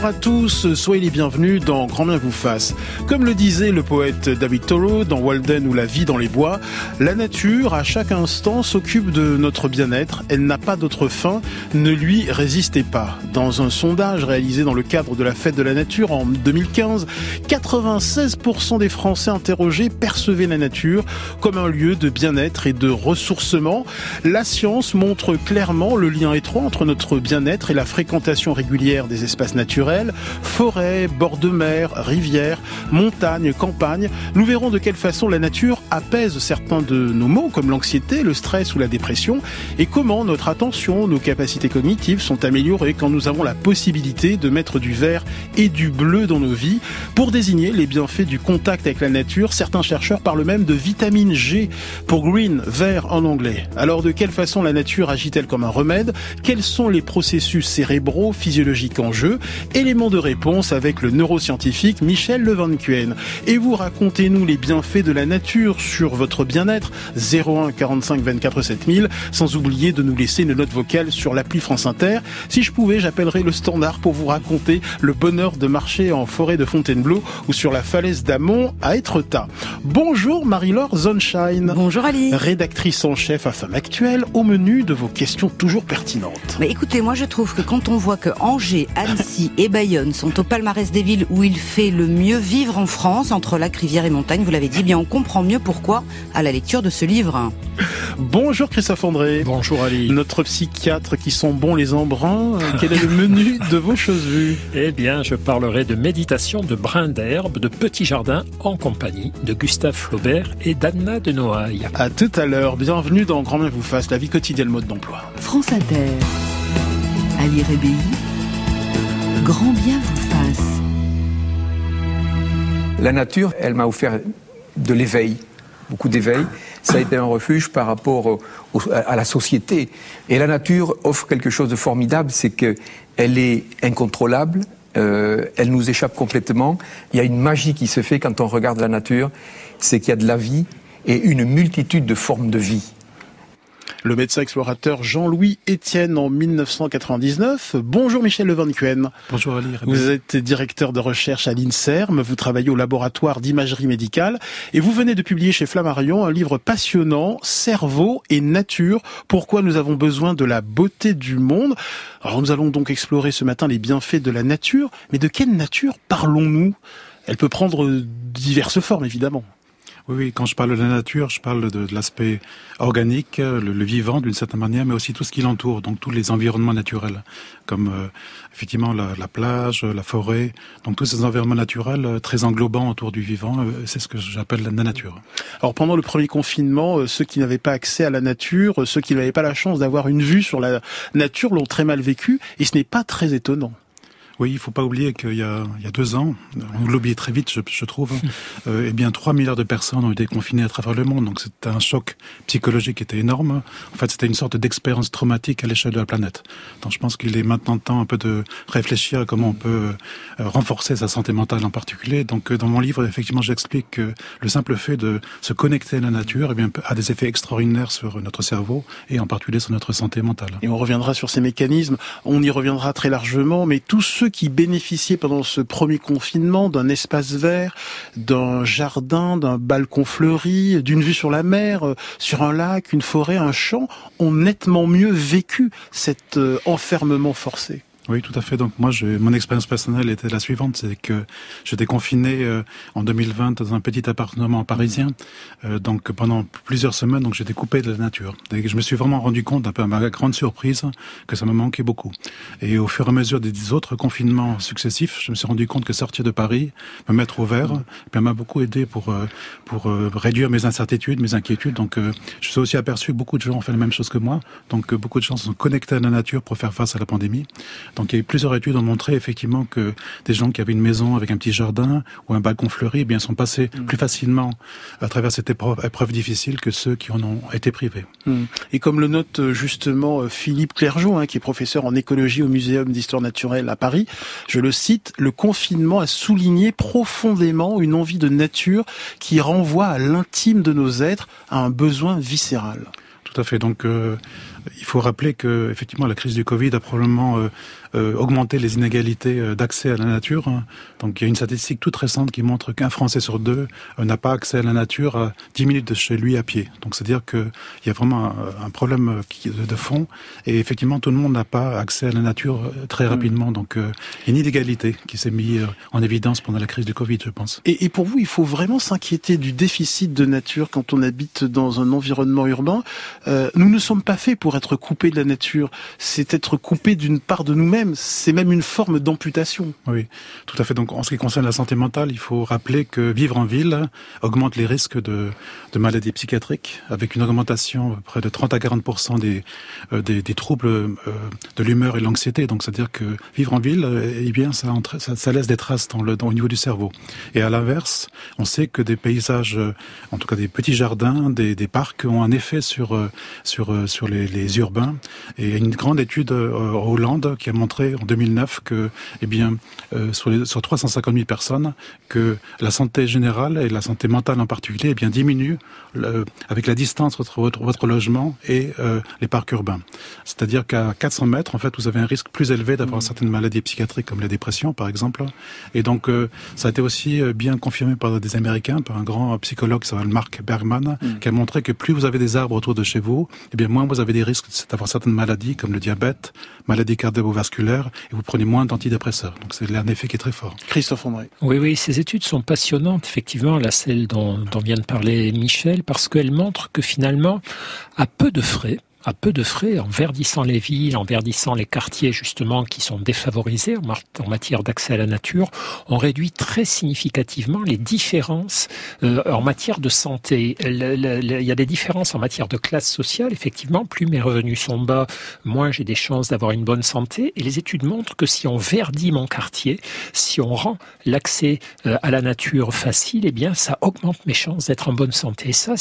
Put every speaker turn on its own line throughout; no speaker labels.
Bonjour à tous, soyez les bienvenus dans Grand bien vous fasse. Comme le disait le poète David Thoreau dans Walden ou La vie dans les bois, la nature à chaque instant s'occupe de notre bien-être, elle n'a pas d'autre fin, ne lui résistez pas. Dans un sondage réalisé dans le cadre de la fête de la nature en 2015, 96% des Français interrogés percevaient la nature comme un lieu de bien-être et de ressourcement. La science montre clairement le lien étroit entre notre bien-être et la fréquentation régulière des espaces naturels, forêts, bords de mer, rivières, montagnes, campagnes. Nous verrons de quelle façon la nature apaise certains de nos maux comme l'anxiété, le stress ou la dépression et comment notre attention, nos capacités cognitives sont améliorées quand nous avons la possibilité de mettre du vert et du bleu dans nos vies. Pour désigner les bienfaits du contact avec la nature, certains chercheurs parlent même de vitamine G pour green, vert en anglais. Alors de quelle façon la nature agit-elle comme un remède? Quels sont les processus cérébraux, physiologiques en jeu? Éléments de réponse avec le neuroscientifique Michel Levancuen. Et vous racontez-nous les bienfaits de la nature sur votre bien-être 01 45 24 7000, sans oublier de nous laisser une note vocale sur l'appli France Inter. Si je pouvais, j'appellerais le standard pour vous raconter le bonheur de marcher en forêt de Fontainebleau ou sur la falaise d'Amont à Étretat. Bonjour Marie-Laure Zonshine.
Bonjour Ali.
Rédactrice en chef à Femme Actuelle, au menu de vos questions toujours pertinentes.
Mais écoutez, moi je trouve que quand on voit que Angers, Annecy et Bayonne sont au palmarès des villes où il fait le mieux vivre en France, entre lacs, rivières et montagnes, vous l'avez dit, bien on comprend mieux pourquoi à la lecture de ce livre.
Bonjour Christophe André.
Bonjour Ali.
Notre psychiatre qui sent bon les embruns. Quel est le menu de vos choses vues?
Eh bien, je parlerai de méditation, de brins d'herbe, de petits jardins en compagnie de Gustave Flaubert et d'Anna de Noailles.
À tout à l'heure. Bienvenue dans Grand bien vous fasse, la vie quotidienne mode d'emploi.
France Inter. Ali Rébéi. Grand bien vous fasse.
La nature, elle m'a offert de l'éveil, beaucoup d'éveil. Ça a été un refuge par rapport à la société. Et la nature offre quelque chose de formidable, c'est qu'elle est incontrôlable, elle nous échappe complètement. Il y a une magie qui se fait quand on regarde la nature, c'est qu'il y a de la vie et une multitude de formes de vie.
Le médecin explorateur Jean-Louis Etienne en 1999. Bonjour Michel Levancuen.
Bonjour Ali.
Vous êtes directeur de recherche à l'INSERM, vous travaillez au laboratoire d'imagerie médicale et vous venez de publier chez Flammarion un livre passionnant, Cerveau et nature, pourquoi nous avons besoin de la beauté du monde. Alors nous allons donc explorer ce matin les bienfaits de la nature, mais de quelle nature parlons-nous? Elle peut prendre diverses formes évidemment.
Oui, quand je parle de la nature, je parle de l'aspect organique, le vivant d'une certaine manière, mais aussi tout ce qui l'entoure, donc tous les environnements naturels, comme effectivement la plage, la forêt, donc tous ces environnements naturels très englobants autour du vivant, c'est ce que j'appelle la nature.
Alors pendant le premier confinement, ceux qui n'avaient pas accès à la nature, ceux qui n'avaient pas la chance d'avoir une vue sur la nature l'ont très mal vécu, et ce n'est pas très étonnant.
Oui, il faut pas oublier qu'il y a 2 ans, on l'oublie très vite, je trouve, eh bien 3 milliards de personnes ont été confinées à travers le monde, donc c'était un choc psychologique qui était énorme. En fait, c'était une sorte d'expérience traumatique à l'échelle de la planète. Donc je pense qu'il est maintenant temps un peu de réfléchir à comment on peut renforcer sa santé mentale en particulier. Donc dans mon livre, effectivement, j'explique que le simple fait de se connecter à la nature, eh bien, a des effets extraordinaires sur notre cerveau et en particulier sur notre santé mentale.
Et on reviendra sur ces mécanismes, on y reviendra très largement, mais tous ceux qui bénéficiaient pendant ce premier confinement d'un espace vert, d'un jardin, d'un balcon fleuri, d'une vue sur la mer, sur un lac, une forêt, un champ, ont nettement mieux vécu cet enfermement forcé.
Oui, tout à fait. Donc moi, mon expérience personnelle était la suivante, c'est que j'étais confiné en 2020 dans un petit appartement parisien, donc pendant plusieurs semaines, donc j'étais coupé de la nature. Et je me suis vraiment rendu compte, un peu à ma grande surprise, que ça me manquait beaucoup. Et au fur et à mesure des autres confinements successifs, je me suis rendu compte que sortir de Paris, me mettre au vert, ça m'a beaucoup aidé pour réduire mes incertitudes, mes inquiétudes. Donc je me suis aussi aperçu que beaucoup de gens ont fait la même chose que moi. Donc beaucoup de gens se sont connectés à la nature pour faire face à la pandémie. Donc il y a eu plusieurs études ont montré effectivement que des gens qui avaient une maison avec un petit jardin ou un balcon fleuri, eh bien sont passés plus facilement à travers cette épreuve difficile que ceux qui en ont été privés.
Et comme le note justement Philippe Clergeau, qui est professeur en écologie au Muséum d'Histoire Naturelle à Paris, je le cite, le confinement a souligné profondément une envie de nature qui renvoie à l'intime de nos êtres, à un besoin viscéral.
Tout à fait. Donc, il faut rappeler que effectivement la crise du Covid a probablement augmenter les inégalités d'accès à la nature. Donc il y a une statistique toute récente qui montre qu'un Français sur deux n'a pas accès à la nature à 10 minutes de chez lui à pied. Donc c'est-à-dire qu'il y a vraiment un problème de fond, et effectivement tout le monde n'a pas accès à la nature très rapidement. Donc il y a une inégalité qui s'est mise en évidence pendant la crise du Covid, je pense.
Et pour vous, il faut vraiment s'inquiéter du déficit de nature quand on habite dans un environnement urbain. Nous ne sommes pas faits pour être coupés de la nature. C'est être coupés d'une part de nous-mêmes. C'est même une forme d'amputation.
Oui, tout à fait. Donc en ce qui concerne la santé mentale, il faut rappeler que vivre en ville augmente les risques de maladies psychiatriques, avec une augmentation près de 30 à 40% des troubles de l'humeur et de l'anxiété. Donc c'est-à-dire que vivre en ville, eh bien, ça laisse des traces au niveau du cerveau. Et à l'inverse, on sait que des paysages, en tout cas des petits jardins, des parcs, ont un effet sur les urbains. Et il y a une grande étude en Hollande qui a montré en 2009 que, eh bien, sur 350 000 personnes, que la santé générale et la santé mentale en particulier, eh bien, diminuent avec la distance entre votre logement et les parcs urbains. C'est-à-dire qu'à 400 mètres, en fait, vous avez un risque plus élevé d'avoir certaines maladies psychiatriques comme la dépression, par exemple. Et donc, ça a été aussi bien confirmé par des Américains, par un grand psychologue qui s'appelle Mark Bergman, qui a montré que plus vous avez des arbres autour de chez vous, eh bien, moins vous avez des risques d'avoir certaines maladies comme le diabète, maladies cardiovasculaires, et vous prenez moins d'antidépresseurs. Donc, c'est un effet qui est très fort.
Christophe André.
Oui, ces études sont passionnantes, effectivement, là, celle dont vient de parler Michel, parce qu'elles montrent que finalement, à peu de frais, en verdissant les villes, en verdissant les quartiers justement qui sont défavorisés en matière d'accès à la nature, on réduit très significativement les différences en matière de santé. Il y a des différences en matière de classe sociale, effectivement, plus mes revenus sont bas, moins j'ai des chances d'avoir une bonne santé. Et les études montrent que si on verdit mon quartier, si on rend l'accès à la nature facile, eh bien ça augmente mes chances d'être en bonne santé. Et ça,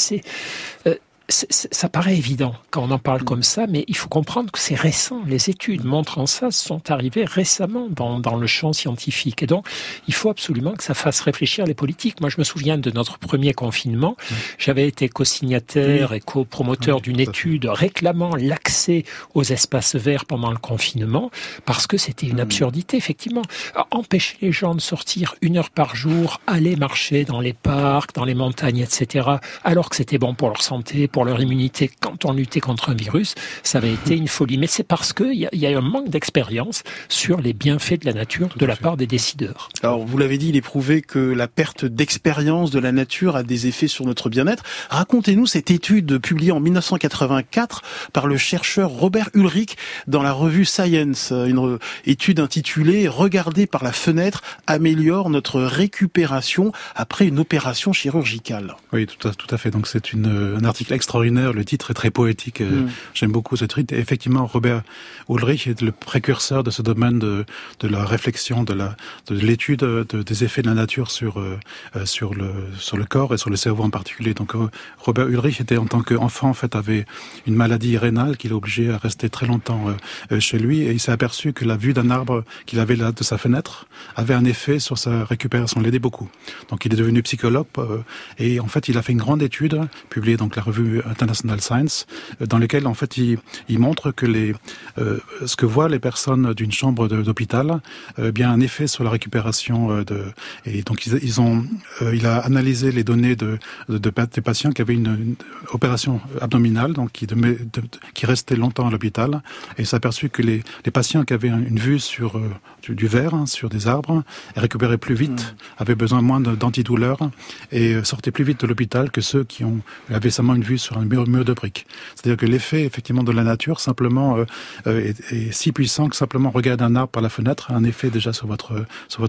ça paraît évident quand on en parle comme ça, mais il faut comprendre que c'est récent. Les études montrant ça sont arrivées récemment dans le champ scientifique. Et donc, il faut absolument que ça fasse réfléchir les politiques. Moi, je me souviens de notre premier confinement. J'avais été co-signataire et co-promoteur d'une étude réclamant l'accès aux espaces verts pendant le confinement, parce que c'était une absurdité, effectivement. Empêcher les gens de sortir 1 heure par jour, aller marcher dans les parcs, dans les montagnes, etc., alors que c'était bon pour leur santé, pour leur immunité quand on luttait contre un virus, ça avait été une folie. Mais c'est parce qu'il y a un manque d'expérience sur les bienfaits de la nature de la part des décideurs.
Alors, vous l'avez dit, il est prouvé que la perte d'expérience de la nature a des effets sur notre bien-être. Racontez-nous cette étude publiée en 1984 par le chercheur Robert Ulrich dans la revue Science. Une étude intitulée « Regarder par la fenêtre améliore notre récupération après une opération chirurgicale ».
Oui, tout à fait. Donc c'est un article extraordinaire, le titre est très poétique, j'aime beaucoup ce titre. Et effectivement, Robert Ulrich est le précurseur de ce domaine de la réflexion, de l'étude des effets de la nature sur le corps et sur le cerveau en particulier. Donc Robert Ulrich était, en tant qu'enfant, en fait, avait une maladie rénale qui l'a obligé à rester très longtemps chez lui, et il s'est aperçu que la vue d'un arbre qu'il avait là de sa fenêtre avait un effet sur sa récupération, l'aidait beaucoup. Donc il est devenu psychologue et en fait il a fait une grande étude publiée dans la revue International Science, dans lesquelles en fait il montre que ce que voient les personnes d'une chambre d'hôpital bien un effet sur la récupération et donc il a analysé les données des patients qui avaient une opération abdominale, donc qui restaient longtemps à l'hôpital, et il s'est aperçu que les patients qui avaient une vue sur du verre, sur des arbres, récupéraient plus vite, avaient besoin moins d'antidouleurs et sortaient plus vite de l'hôpital que ceux qui avaient seulement une vue sur un mur de briques. C'est-à-dire que l'effet effectivement de la nature simplement est si puissant que simplement regarder un arbre par la fenêtre a un effet déjà sur votre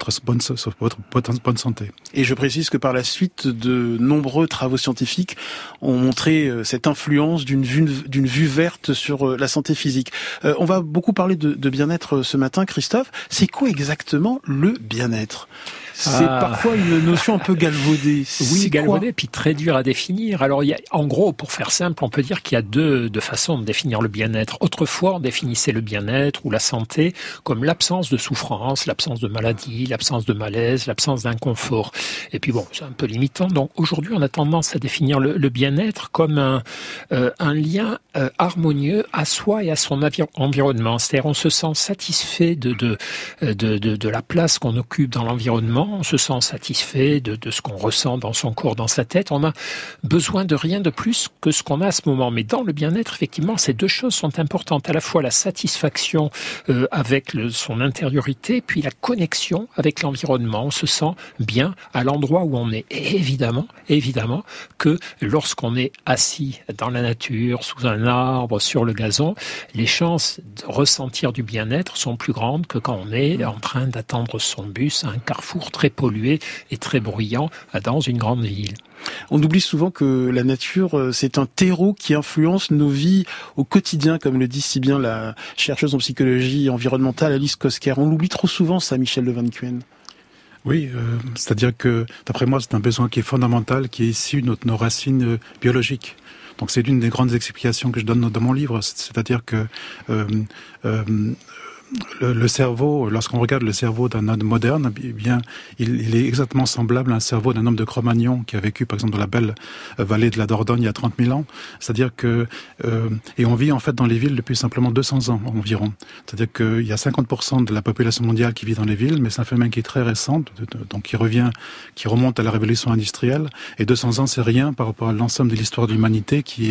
bonne santé.
Et je précise que par la suite, de nombreux travaux scientifiques ont montré cette influence d'une vue verte sur la santé physique. On va beaucoup parler de bien-être ce matin, Christophe. C'est quoi exactement le bien-être ? c'est parfois une notion un peu galvaudée.
Oui, galvaudée, puis très dur à définir. Alors, en gros, pour faire simple, on peut dire qu'il y a deux façons de définir le bien-être. Autrefois, on définissait le bien-être ou la santé comme l'absence de souffrance, l'absence de maladie, l'absence de malaise, l'absence d'inconfort. Et puis bon, c'est un peu limitant. Donc aujourd'hui, on a tendance à définir le bien-être comme un lien harmonieux à soi et à son environnement. C'est-à-dire, on se sent satisfait de la place qu'on occupe dans l'environnement, on se sent satisfait de ce qu'on ressent dans son corps, dans sa tête. On a besoin de rien de plus que ce qu'on a à ce moment. Mais dans le bien-être, effectivement, ces deux choses sont importantes. À la fois la satisfaction avec son intériorité, puis la connexion avec l'environnement. On se sent bien à l'endroit où on est. Et évidemment que lorsqu'on est assis dans la nature, sous un arbre, sur le gazon, les chances de ressentir du bien-être sont plus grandes que quand on est en train d'attendre son bus à un carrefour très pollué et très bruyant dans une grande ville.
On oublie souvent que la nature, c'est un terreau qui influence nos vies au quotidien, comme le dit si bien la chercheuse en psychologie environnementale Alice Kosker. On l'oublie trop souvent, ça, Michel de Van Kuyen.
Oui, c'est-à-dire que, d'après moi, c'est un besoin qui est fondamental, qui est issu de nos racines biologiques. Donc c'est l'une des grandes explications que je donne dans mon livre, c'est-à-dire que le cerveau, lorsqu'on regarde le cerveau d'un homme moderne, eh bien, il est exactement semblable à un cerveau d'un homme de Cro-Magnon qui a vécu, par exemple, dans la belle vallée de la Dordogne il y a 30 000 ans. C'est-à-dire que, et on vit en fait dans les villes depuis simplement 200 ans environ. C'est-à-dire qu'il y a 50% de la population mondiale qui vit dans les villes, mais c'est un phénomène qui est très récent, donc qui remonte à la révolution industrielle. Et 200 ans, c'est rien par rapport à l'ensemble de l'histoire de l'humanité qui,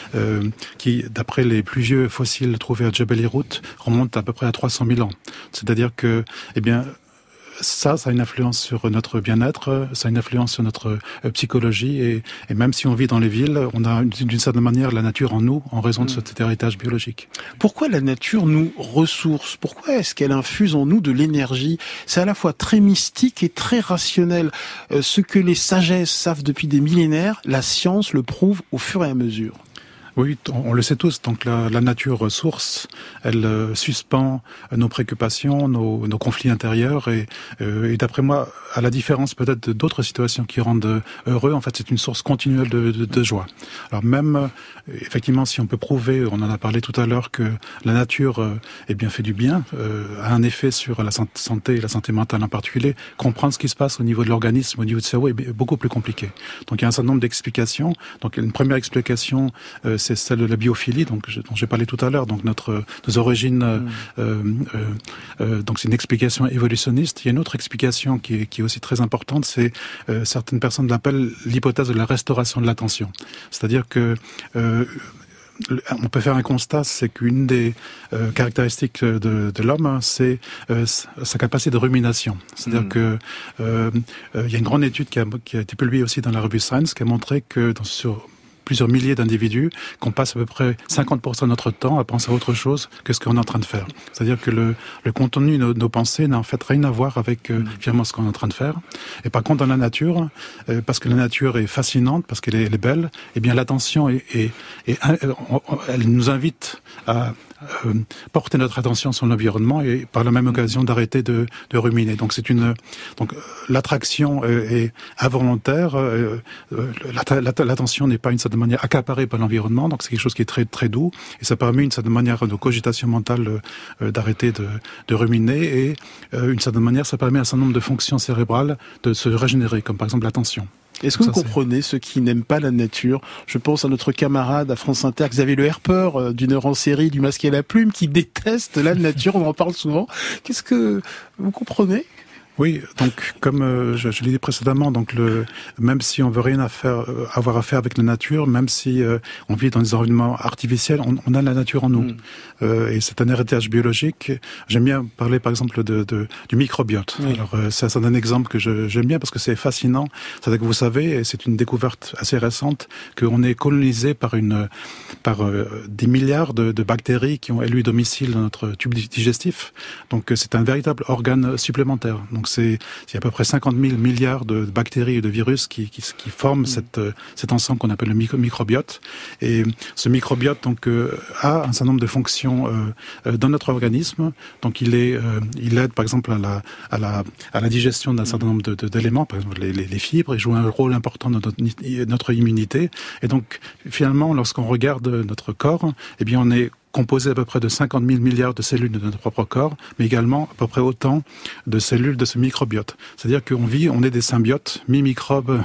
d'après les plus vieux fossiles trouvés à Jebel Irhout, remonte à peu près à 300 000 ans. C'est-à-dire que, eh bien, ça a une influence sur notre bien-être, ça a une influence sur notre psychologie, et même si on vit dans les villes, on a d'une certaine manière la nature en nous, en raison de cet héritage biologique.
Pourquoi la nature nous ressource? Pourquoi est-ce qu'elle infuse en nous de l'énergie? C'est à la fois très mystique et très rationnel. Ce que les sagesses savent depuis des millénaires, la science le prouve au fur et à mesure.
Oui, on le sait tous. Donc la nature ressource, elle suspend nos préoccupations, nos conflits intérieurs, et d'après moi, à la différence peut-être d'autres situations qui rendent heureux, en fait, c'est une source continuelle de joie. Alors même, effectivement, si on peut prouver, on en a parlé tout à l'heure, que la nature, eh bien, fait du bien, a un effet sur la santé et la santé mentale en particulier, comprendre ce qui se passe au niveau de l'organisme, au niveau du cerveau, est beaucoup plus compliqué. Donc il y a un certain nombre d'explications. Donc une première explication, c'est celle de la biophilie, dont j'ai parlé tout à l'heure. Donc nos origines, donc c'est une explication évolutionniste. Il y a une autre explication qui est aussi très importante, c'est certaines personnes l'appellent l'hypothèse de la restauration de l'attention. C'est-à-dire que on peut faire un constat, c'est qu'une des caractéristiques de l'homme, c'est sa capacité de rumination. C'est-à-dire que il y a une grande étude qui a été publiée aussi dans la revue Science qui a montré que sur plusieurs milliers d'individus, qu'on passe à peu près 50% de notre temps à penser à autre chose que ce qu'on est en train de faire. C'est-à-dire que le contenu de nos pensées n'a en fait rien à voir avec finalement ce qu'on est en train de faire. Et par contre, dans la nature, parce que la nature est fascinante, parce qu'elle est belle, eh bien l'attention elle nous invite à porter notre attention sur l'environnement et par la même occasion d'arrêter de ruminer. Donc l'attraction est involontaire, l'attention n'est pas une certaine manière accaparée par l'environnement, donc c'est quelque chose qui est très très doux, et ça permet une certaine manière de cogitation mentale d'arrêter de ruminer, et une certaine manière ça permet à un certain nombre de fonctions cérébrales de se régénérer, comme par exemple l'attention.
Est-ce que vous comprenez ceux qui n'aiment pas la nature? Je pense à notre camarade à France Inter, Xavier Le Herper, d'une heure en série du Masque et la Plume, qui déteste la nature, on en parle souvent. Qu'est-ce que vous comprenez?
Oui, donc comme je l'ai dit précédemment, donc même si on veut rien avoir à faire avec la nature, même si on vit dans des environnements artificiels, on a la nature en nous. Et c'est un héritage biologique. J'aime bien parler par exemple du microbiote. Oui. Alors c'est un exemple que j'aime bien parce que c'est fascinant. C'est-à-dire que vous savez, et c'est une découverte assez récente, qu'on est colonisé par des milliards de bactéries qui ont élu domicile dans notre tube digestif. Donc c'est un véritable organe supplémentaire. Donc il y a à peu près 50 000 milliards de bactéries et de virus qui forment cet ensemble qu'on appelle le microbiote. Et ce microbiote donc a un certain nombre de fonctions dans notre organisme. Donc il aide par exemple à la digestion d'un certain nombre d'éléments, par exemple les fibres. Il joue un rôle important dans notre immunité. Et donc finalement, lorsqu'on regarde notre corps, eh bien on est composé à peu près de 50 000 milliards de cellules de notre propre corps, mais également à peu près autant de cellules de ce microbiote. C'est-à-dire on est des symbiotes, mi-microbes,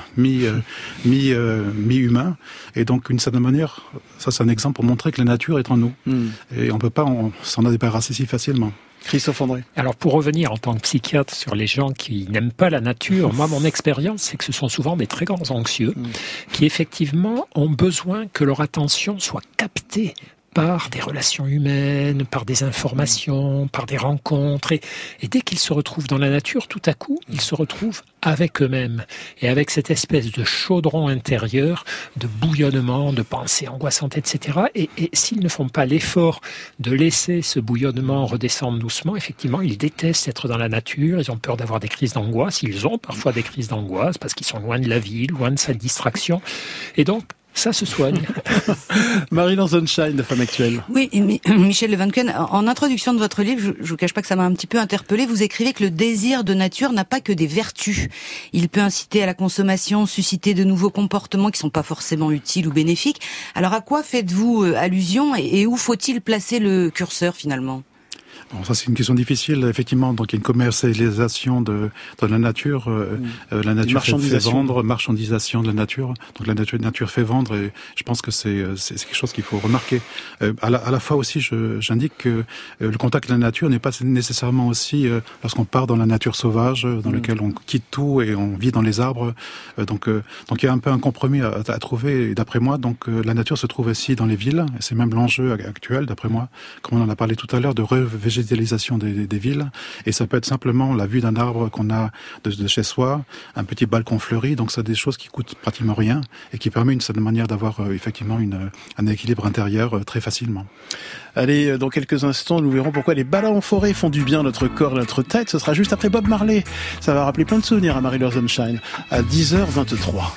mi-humains. Et donc, d'une certaine manière, ça c'est un exemple pour montrer que la nature est en nous. Et on peut pas s'en débarrasser si facilement.
Christophe André.
Alors pour revenir en tant que psychiatre sur les gens qui n'aiment pas la nature, moi mon expérience c'est que ce sont souvent des très grands anxieux qui effectivement ont besoin que leur attention soit captée par des relations humaines, par des informations, par des rencontres. Et dès qu'ils se retrouvent dans la nature, tout à coup, ils se retrouvent avec eux-mêmes. Et avec cette espèce de chaudron intérieur, de bouillonnement, de pensées angoissantes, etc. Et s'ils ne font pas l'effort de laisser ce bouillonnement redescendre doucement, effectivement, ils détestent être dans la nature, ils ont peur d'avoir des crises d'angoisse, ils ont parfois des crises d'angoisse parce qu'ils sont loin de la ville, loin de sa distraction. Et donc, ça se soigne.
Marie-Laure Sunshine, de Femme Actuelle.
Oui, Michel Le Van Kuyen, en introduction de votre livre, je vous cache pas que ça m'a un petit peu interpellée, vous écrivez que le désir de nature n'a pas que des vertus. Il peut inciter à la consommation, susciter de nouveaux comportements qui sont pas forcément utiles ou bénéfiques. Alors à quoi faites-vous allusion et où faut-il placer le curseur finalement ?
Bon, ça c'est une question difficile, effectivement. Donc il y a une commercialisation de la nature. La nature fait vendre, marchandisation de la nature. Donc la nature fait vendre, et je pense que c'est quelque chose qu'il faut remarquer. À la fois aussi, j'indique que le contact avec la nature n'est pas nécessairement aussi lorsqu'on part dans la nature sauvage, dans laquelle on quitte tout et on vit dans les arbres. Donc il y a un peu un compromis à trouver. Et d'après moi, donc la nature se trouve aussi dans les villes. Et c'est même l'enjeu actuel, d'après moi, comme on en a parlé tout à l'heure, de végétalisation des villes, et ça peut être simplement la vue d'un arbre qu'on a de chez soi, un petit balcon fleuri. Donc c'est des choses qui coûtent pratiquement rien et qui permettent d'une certaine manière d'avoir effectivement un équilibre intérieur très facilement.
Allez, dans quelques instants, nous verrons pourquoi les balades en forêt font du bien à notre corps et à notre tête. Ce sera juste après Bob Marley. Ça va rappeler plein de souvenirs à Marie-Laure Sunshine à 10h23.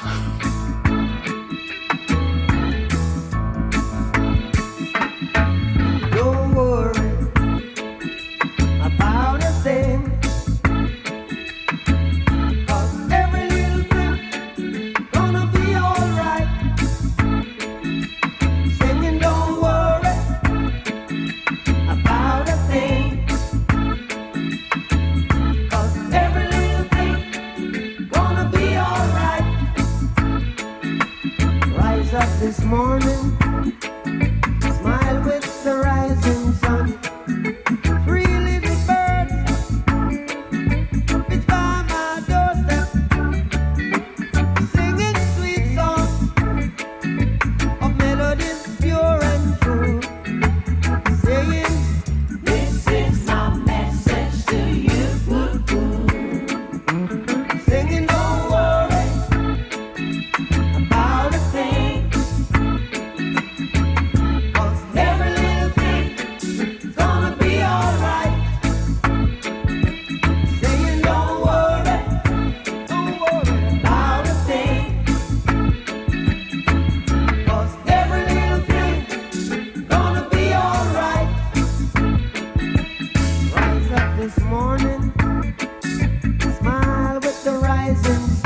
This morning, smile with the rising sun. Three little birds, it's by my doorstep, singing sweet songs of melodies pure and true, saying, this is my message to you. Singing, don't worry about a thing. This morning, smile with the rising sun.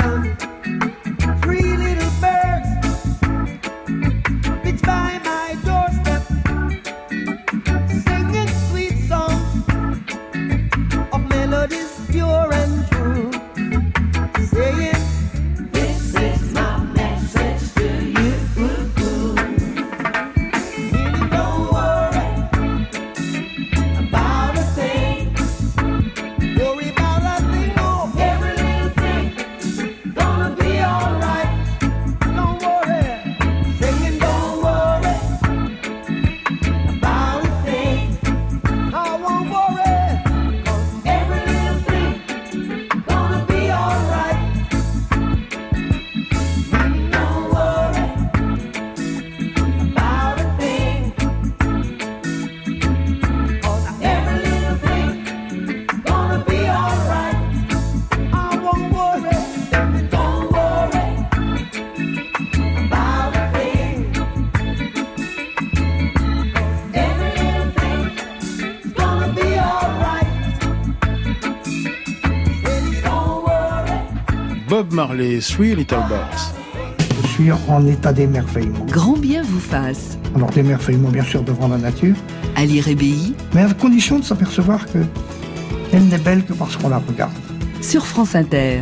Bob Marley, Three Little Birds.
Je suis en état d'émerveillement.
Grand bien vous fasse.
Alors d'émerveillement bien sûr devant la nature,
Ali Rébéi
mais à condition de s'apercevoir que elle n'est belle que parce qu'on la regarde.
sur France Inter.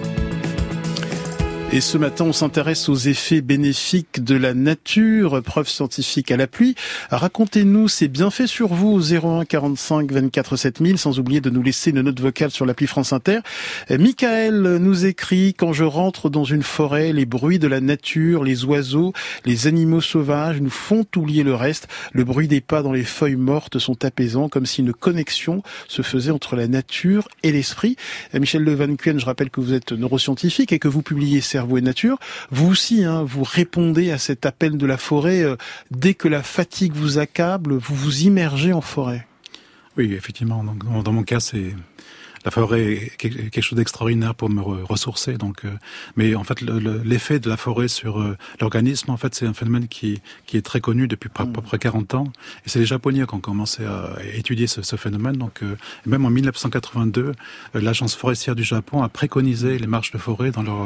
Et ce matin, on s'intéresse aux effets bénéfiques de la nature, preuve scientifique à l'appui. Racontez-nous ces bienfaits sur vous au 01 45 24 7000, sans oublier de nous laisser une note vocale sur l'appli France Inter. Michael nous écrit: quand je rentre dans une forêt, les bruits de la nature, les oiseaux, les animaux sauvages nous font oublier le reste. Le bruit des pas dans les feuilles mortes sont apaisants, comme si une connexion se faisait entre la nature et l'esprit. Michel Le Van Cuen, je rappelle que vous êtes neuroscientifique et que vous publiez Cerveau et Nature. Vous aussi, vous répondez à cet appel de la forêt. Dès que la fatigue vous accable, vous vous immergez en forêt.
Oui, effectivement. Donc, dans mon cas, c'est la forêt est quelque chose d'extraordinaire pour me ressourcer. Donc, mais en fait, l'effet de la forêt sur l'organisme, en fait, c'est un phénomène qui est très connu depuis à peu près 40 ans. Et c'est les Japonais qui ont commencé à étudier ce phénomène. Donc, même en 1982, l'agence forestière du Japon a préconisé les marches de forêt dans leur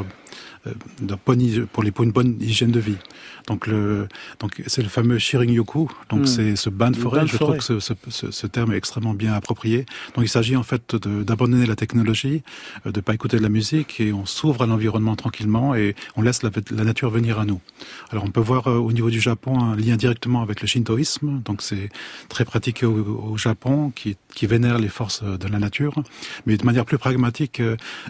pour une bonne hygiène de vie. Donc c'est le fameux Shirin-yoku. Donc c'est ce bain de forêt. Je trouve que ce terme est extrêmement bien approprié. Donc il s'agit en fait d'abandonner la technologie, de pas écouter de la musique, et on s'ouvre à l'environnement tranquillement et on laisse la nature venir à nous. Alors on peut voir au niveau du Japon un lien directement avec le shintoïsme. Donc c'est très pratiqué au Japon, qui vénère les forces de la nature. Mais de manière plus pragmatique,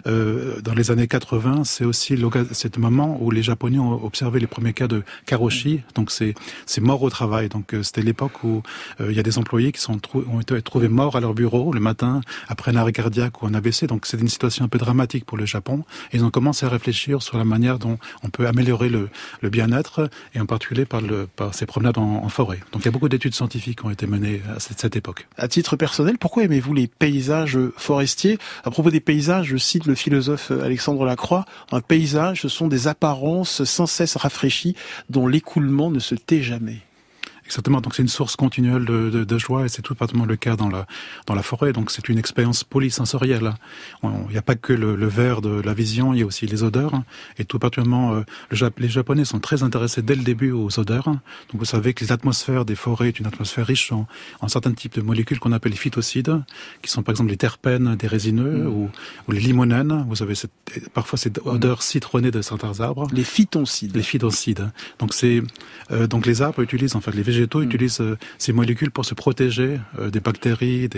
dans les années 80, c'est aussi c'est le moment où les Japonais ont observé les premiers cas de karoshi, donc c'est mort au travail. Donc c'était l'époque où il y a des employés qui ont été trouvés morts à leur bureau le matin après un arrêt cardiaque ou un AVC. Donc c'est une situation un peu dramatique pour le Japon. Et ils ont commencé à réfléchir sur la manière dont on peut améliorer le bien-être, et en particulier par ces promenades en forêt. Donc il y a beaucoup d'études scientifiques qui ont été menées à cette époque.
À titre personnel, pourquoi aimez-vous les paysages forestiers? À propos des paysages, je cite le philosophe Alexandre Lacroix: un paysage, ce sont des apparences sans cesse rafraîchies dont l'écoulement ne se tait jamais.
Exactement, donc c'est une source continuelle de joie, et c'est tout particulièrement le cas dans la forêt. Donc c'est une expérience polysensorielle. Il n'y a pas que le vert de la vision, il y a aussi les odeurs, et tout particulièrement les Japonais sont très intéressés dès le début aux odeurs. Donc vous savez que l'atmosphère des forêts est une atmosphère riche en certains types de molécules qu'on appelle les phytocides, qui sont par exemple les terpènes des résineux ou les limonènes. Vous avez parfois cette odeur citronnée de certains arbres.
Les phytoncides.
Les phytoncides. Donc les arbres utilisent, en fait, les végétaux utilisent ces molécules pour se protéger des bactéries,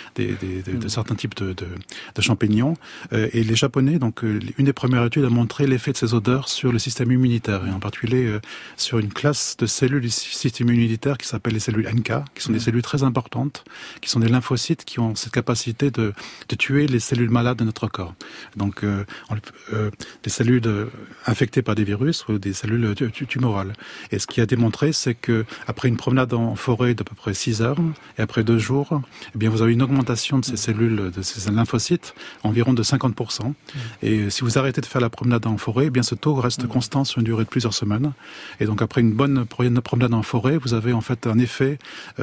de certains types de champignons. Et les Japonais, donc une des premières études a montré l'effet de ces odeurs sur le système immunitaire, et en particulier sur une classe de cellules du système immunitaire qui s'appelle les cellules NK, qui sont des cellules très importantes, qui sont des lymphocytes qui ont cette capacité de tuer les cellules malades de notre corps. Donc des cellules infectées par des virus ou des cellules tumorales. Et ce qui a démontré, c'est que après une promenade en forêt d'à peu près 6 heures, et après 2 jours, eh bien vous avez une augmentation de ces cellules, de ces lymphocytes, environ de 50%. Et si vous arrêtez de faire la promenade en forêt, eh bien ce taux reste constant sur une durée de plusieurs semaines. Et donc après une bonne promenade en forêt, vous avez en fait un effet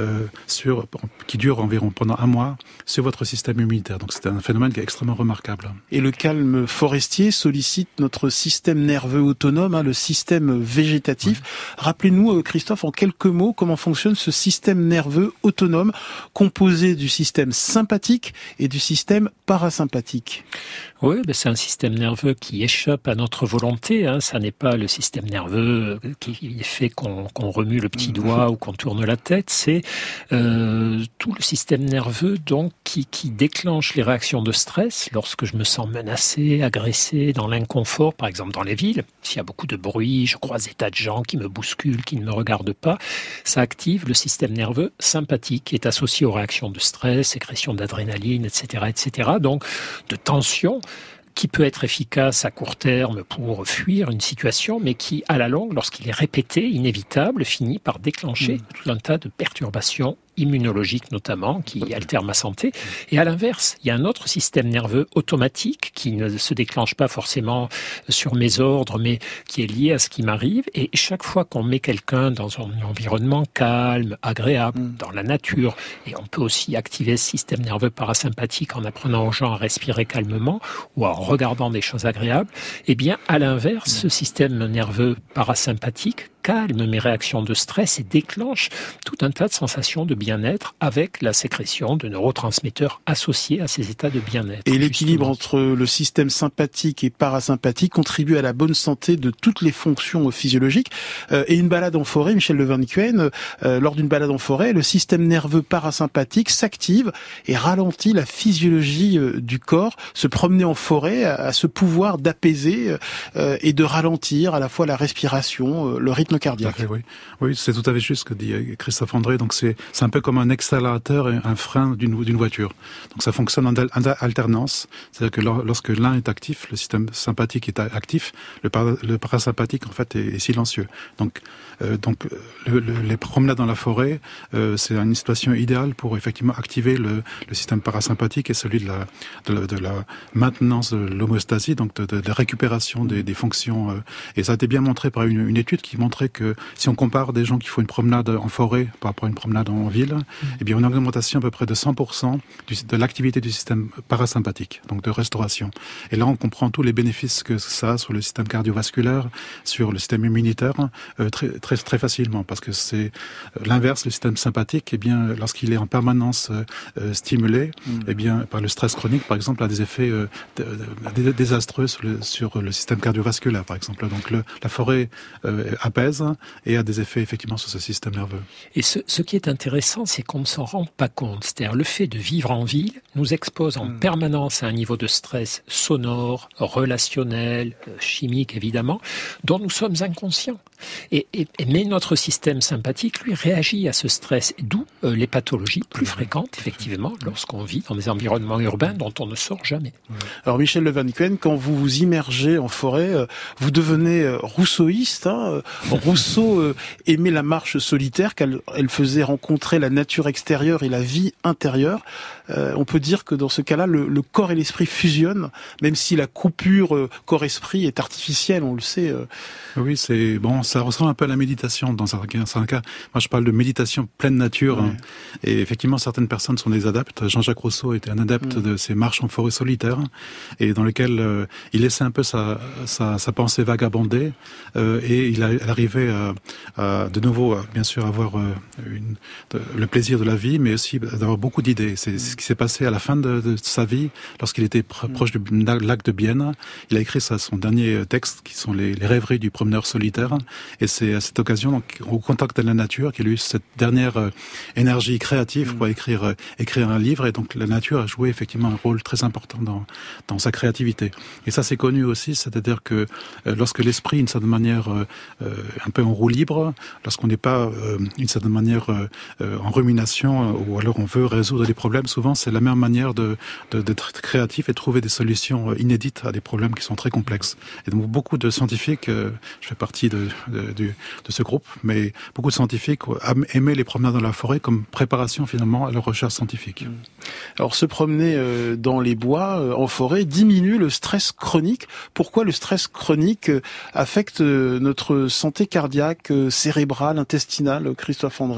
qui dure environ pendant 1 mois sur votre système immunitaire. Donc c'est un phénomène qui est extrêmement remarquable.
Et le calme forestier sollicite notre système nerveux autonome, le système végétatif. Oui. Rappelez-nous, Christophe, en quelques mots, comment fonctionne ce système nerveux autonome composé du système sympathique et du système parasympathique.
Oui, c'est un système nerveux qui échappe à notre volonté. Ça n'est pas le système nerveux qui fait qu'on remue le petit doigt ou qu'on tourne la tête. C'est tout le système nerveux donc qui déclenche les réactions de stress lorsque je me sens menacé, agressé, dans l'inconfort, par exemple dans les villes. S'il y a beaucoup de bruit, je croise des tas de gens qui me bousculent, qui ne me regardent pas. Ça active le système nerveux sympathique qui est associé aux réactions de stress, sécrétion d'adrénaline, etc., etc. Donc de tension, qui peut être efficace à court terme pour fuir une situation, mais qui, à la longue, lorsqu'il est répété, inévitable, finit par déclencher tout un tas de perturbations immunologique notamment, qui altère ma santé. Et à l'inverse, il y a un autre système nerveux automatique qui ne se déclenche pas forcément sur mes ordres, mais qui est lié à ce qui m'arrive. Et chaque fois qu'on met quelqu'un dans un environnement calme, agréable, dans la nature, et on peut aussi activer ce système nerveux parasympathique en apprenant aux gens à respirer calmement ou en regardant des choses agréables, eh bien, à l'inverse, ce système nerveux parasympathique calme mes réactions de stress et déclenche tout un tas de sensations de bien-être avec la sécrétion de neurotransmetteurs associés à ces états de bien-être.
Et l'équilibre entre le système sympathique et parasympathique contribue à la bonne santé de toutes les fonctions physiologiques. Et une balade en forêt, Michel Le Van Cuen, lors d'une balade en forêt, le système nerveux parasympathique s'active et ralentit la physiologie du corps. Se promener en forêt a ce pouvoir d'apaiser et de ralentir à la fois la respiration, le rythme cardiaque.
Oui, c'est tout à fait juste ce que dit Christophe André. Donc c'est un peu comme un accélérateur et un frein d'une voiture. Donc ça fonctionne en alternance. C'est-à-dire que lorsque l'un est actif, le système sympathique est actif, le parasympathique en fait est silencieux. Donc les promenades dans la forêt, c'est une situation idéale pour effectivement activer le système parasympathique et celui de la maintenance de l'homéostasie, donc de la récupération des fonctions. Et ça a été bien montré par une étude qui montrait que si on compare des gens qui font une promenade en forêt par rapport à une promenade en ville, eh bien, on a une augmentation à peu près de 100% de l'activité du système parasympathique, donc de restauration. Et là, on comprend tous les bénéfices que ça a sur le système cardiovasculaire, sur le système immunitaire, très facilement, parce que c'est l'inverse, le système sympathique, eh bien, lorsqu'il est en permanence stimulé, eh bien, par le stress chronique, par exemple, a des effets désastreux sur le système cardiovasculaire, par exemple. Donc, la forêt apaise et a des effets effectivement sur ce système nerveux.
Et ce qui est intéressant, c'est qu'on ne s'en rend pas compte. C'est-à-dire le fait de vivre en ville nous expose en permanence à un niveau de stress sonore, relationnel, chimique évidemment, dont nous sommes inconscients. Mais notre système sympathique, lui, réagit à ce stress, d'où les pathologies plus fréquentes, effectivement, lorsqu'on vit dans des environnements urbains dont on ne sort jamais.
Alors Michel Le Van Cuen, quand vous vous immergez en forêt, vous devenez rousseauiste. Rousseau aimait la marche solitaire, qu'elle faisait rencontrer la nature extérieure et la vie intérieure. On peut dire que dans ce cas-là, le corps et l'esprit fusionnent, même si la coupure corps-esprit est artificielle, on le sait.
Oui, c'est bon, ça ressemble un peu à la méditation dans certains cas. Moi, je parle de méditation pleine nature.
Ouais.
Et effectivement, certaines personnes sont des adeptes. Jean-Jacques Rousseau était un adepte de ces marches en forêt solitaire, et dans lesquelles il laissait un peu sa pensée vagabonder, et il arrivait à de nouveau, bien sûr, avoir le plaisir de la vie, mais aussi d'avoir beaucoup d'idées. C'est ce qui s'est passé à la fin de sa vie, lorsqu'il était proche du lac de Bienne. Il a écrit son dernier texte, qui sont les rêveries du promeneur solitaire. Et c'est à cette occasion, donc, au contact de la nature, qu'il a eu cette dernière énergie créative pour écrire un livre. Et donc la nature a joué effectivement un rôle très important dans sa créativité. Et ça, c'est connu aussi, c'est-à-dire que lorsque l'esprit, d'une certaine manière, un peu en roue libre, lorsqu'on n'est pas d'une certaine manière en rumination, ou alors on veut résoudre des problèmes, souvent c'est la meilleure manière d'être créatif et de trouver des solutions inédites à des problèmes qui sont très complexes. Et donc beaucoup de scientifiques, je fais partie de ce groupe, mais beaucoup de scientifiques aimaient les promenades dans la forêt comme préparation finalement à leur recherche scientifique.
Alors se promener dans les bois, en forêt, diminue le stress chronique. Pourquoi le stress chronique affecte notre santé cardiaque, cérébrale, intestinale, Christophe André ?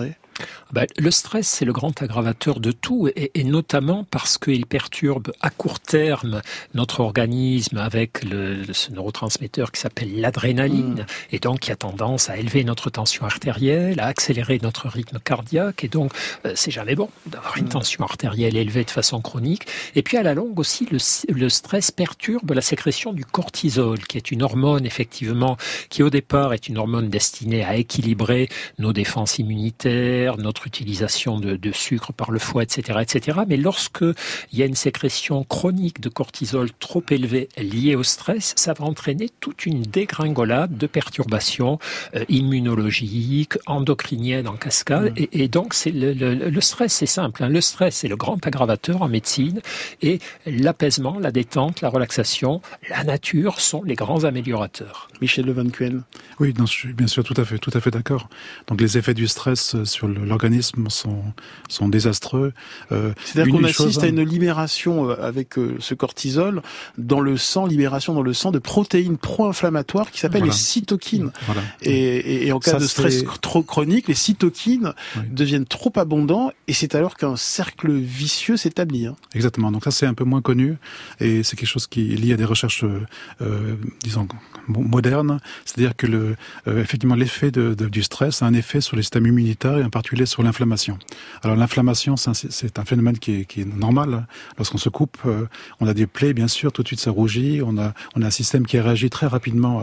Le stress, c'est le grand aggravateur de tout, et notamment parce qu'il perturbe à court terme notre organisme avec ce neurotransmetteur qui s'appelle l'adrénaline, et donc qui a tendance à élever notre tension artérielle, à accélérer notre rythme cardiaque, et donc c'est jamais bon d'avoir une tension artérielle élevée de façon chronique. Et puis à la longue aussi, le stress perturbe la sécrétion du cortisol, qui est une hormone effectivement, qui au départ est une hormone destinée à équilibrer nos défenses immunitaires, notre utilisation de sucre par le foie, etc., etc. Mais lorsque il y a une sécrétion chronique de cortisol trop élevée liée au stress, ça va entraîner toute une dégringolade de perturbations immunologiques, endocriniennes en cascade. Et donc, c'est le stress, c'est simple. Le stress, c'est le grand aggravateur en médecine. Et l'apaisement, la détente, la relaxation, la nature sont les grands améliorateurs.
Michel Le Van Cuen.
Oui, non, je suis bien sûr tout à fait d'accord. Donc les effets du stress sur l'organisme sont désastreux.
C'est-à-dire qu'on assiste à une libération avec ce cortisol dans le sang, libération dans le sang de protéines pro-inflammatoires qui s'appellent les cytokines.
Voilà.
Et en cas de stress trop chronique, les cytokines deviennent trop abondants et c'est alors qu'un cercle vicieux s'établit.
Exactement. Donc ça, c'est un peu moins connu et c'est quelque chose qui est lié à des recherches, disons, modernes. C'est-à-dire que effectivement, l'effet du stress a un effet sur les systèmes immunitaires et en particulier sur l'inflammation. Alors l'inflammation, c'est un phénomène qui est normal. Lorsqu'on se coupe, on a des plaies, bien sûr, tout de suite ça rougit. On a un système qui réagit très rapidement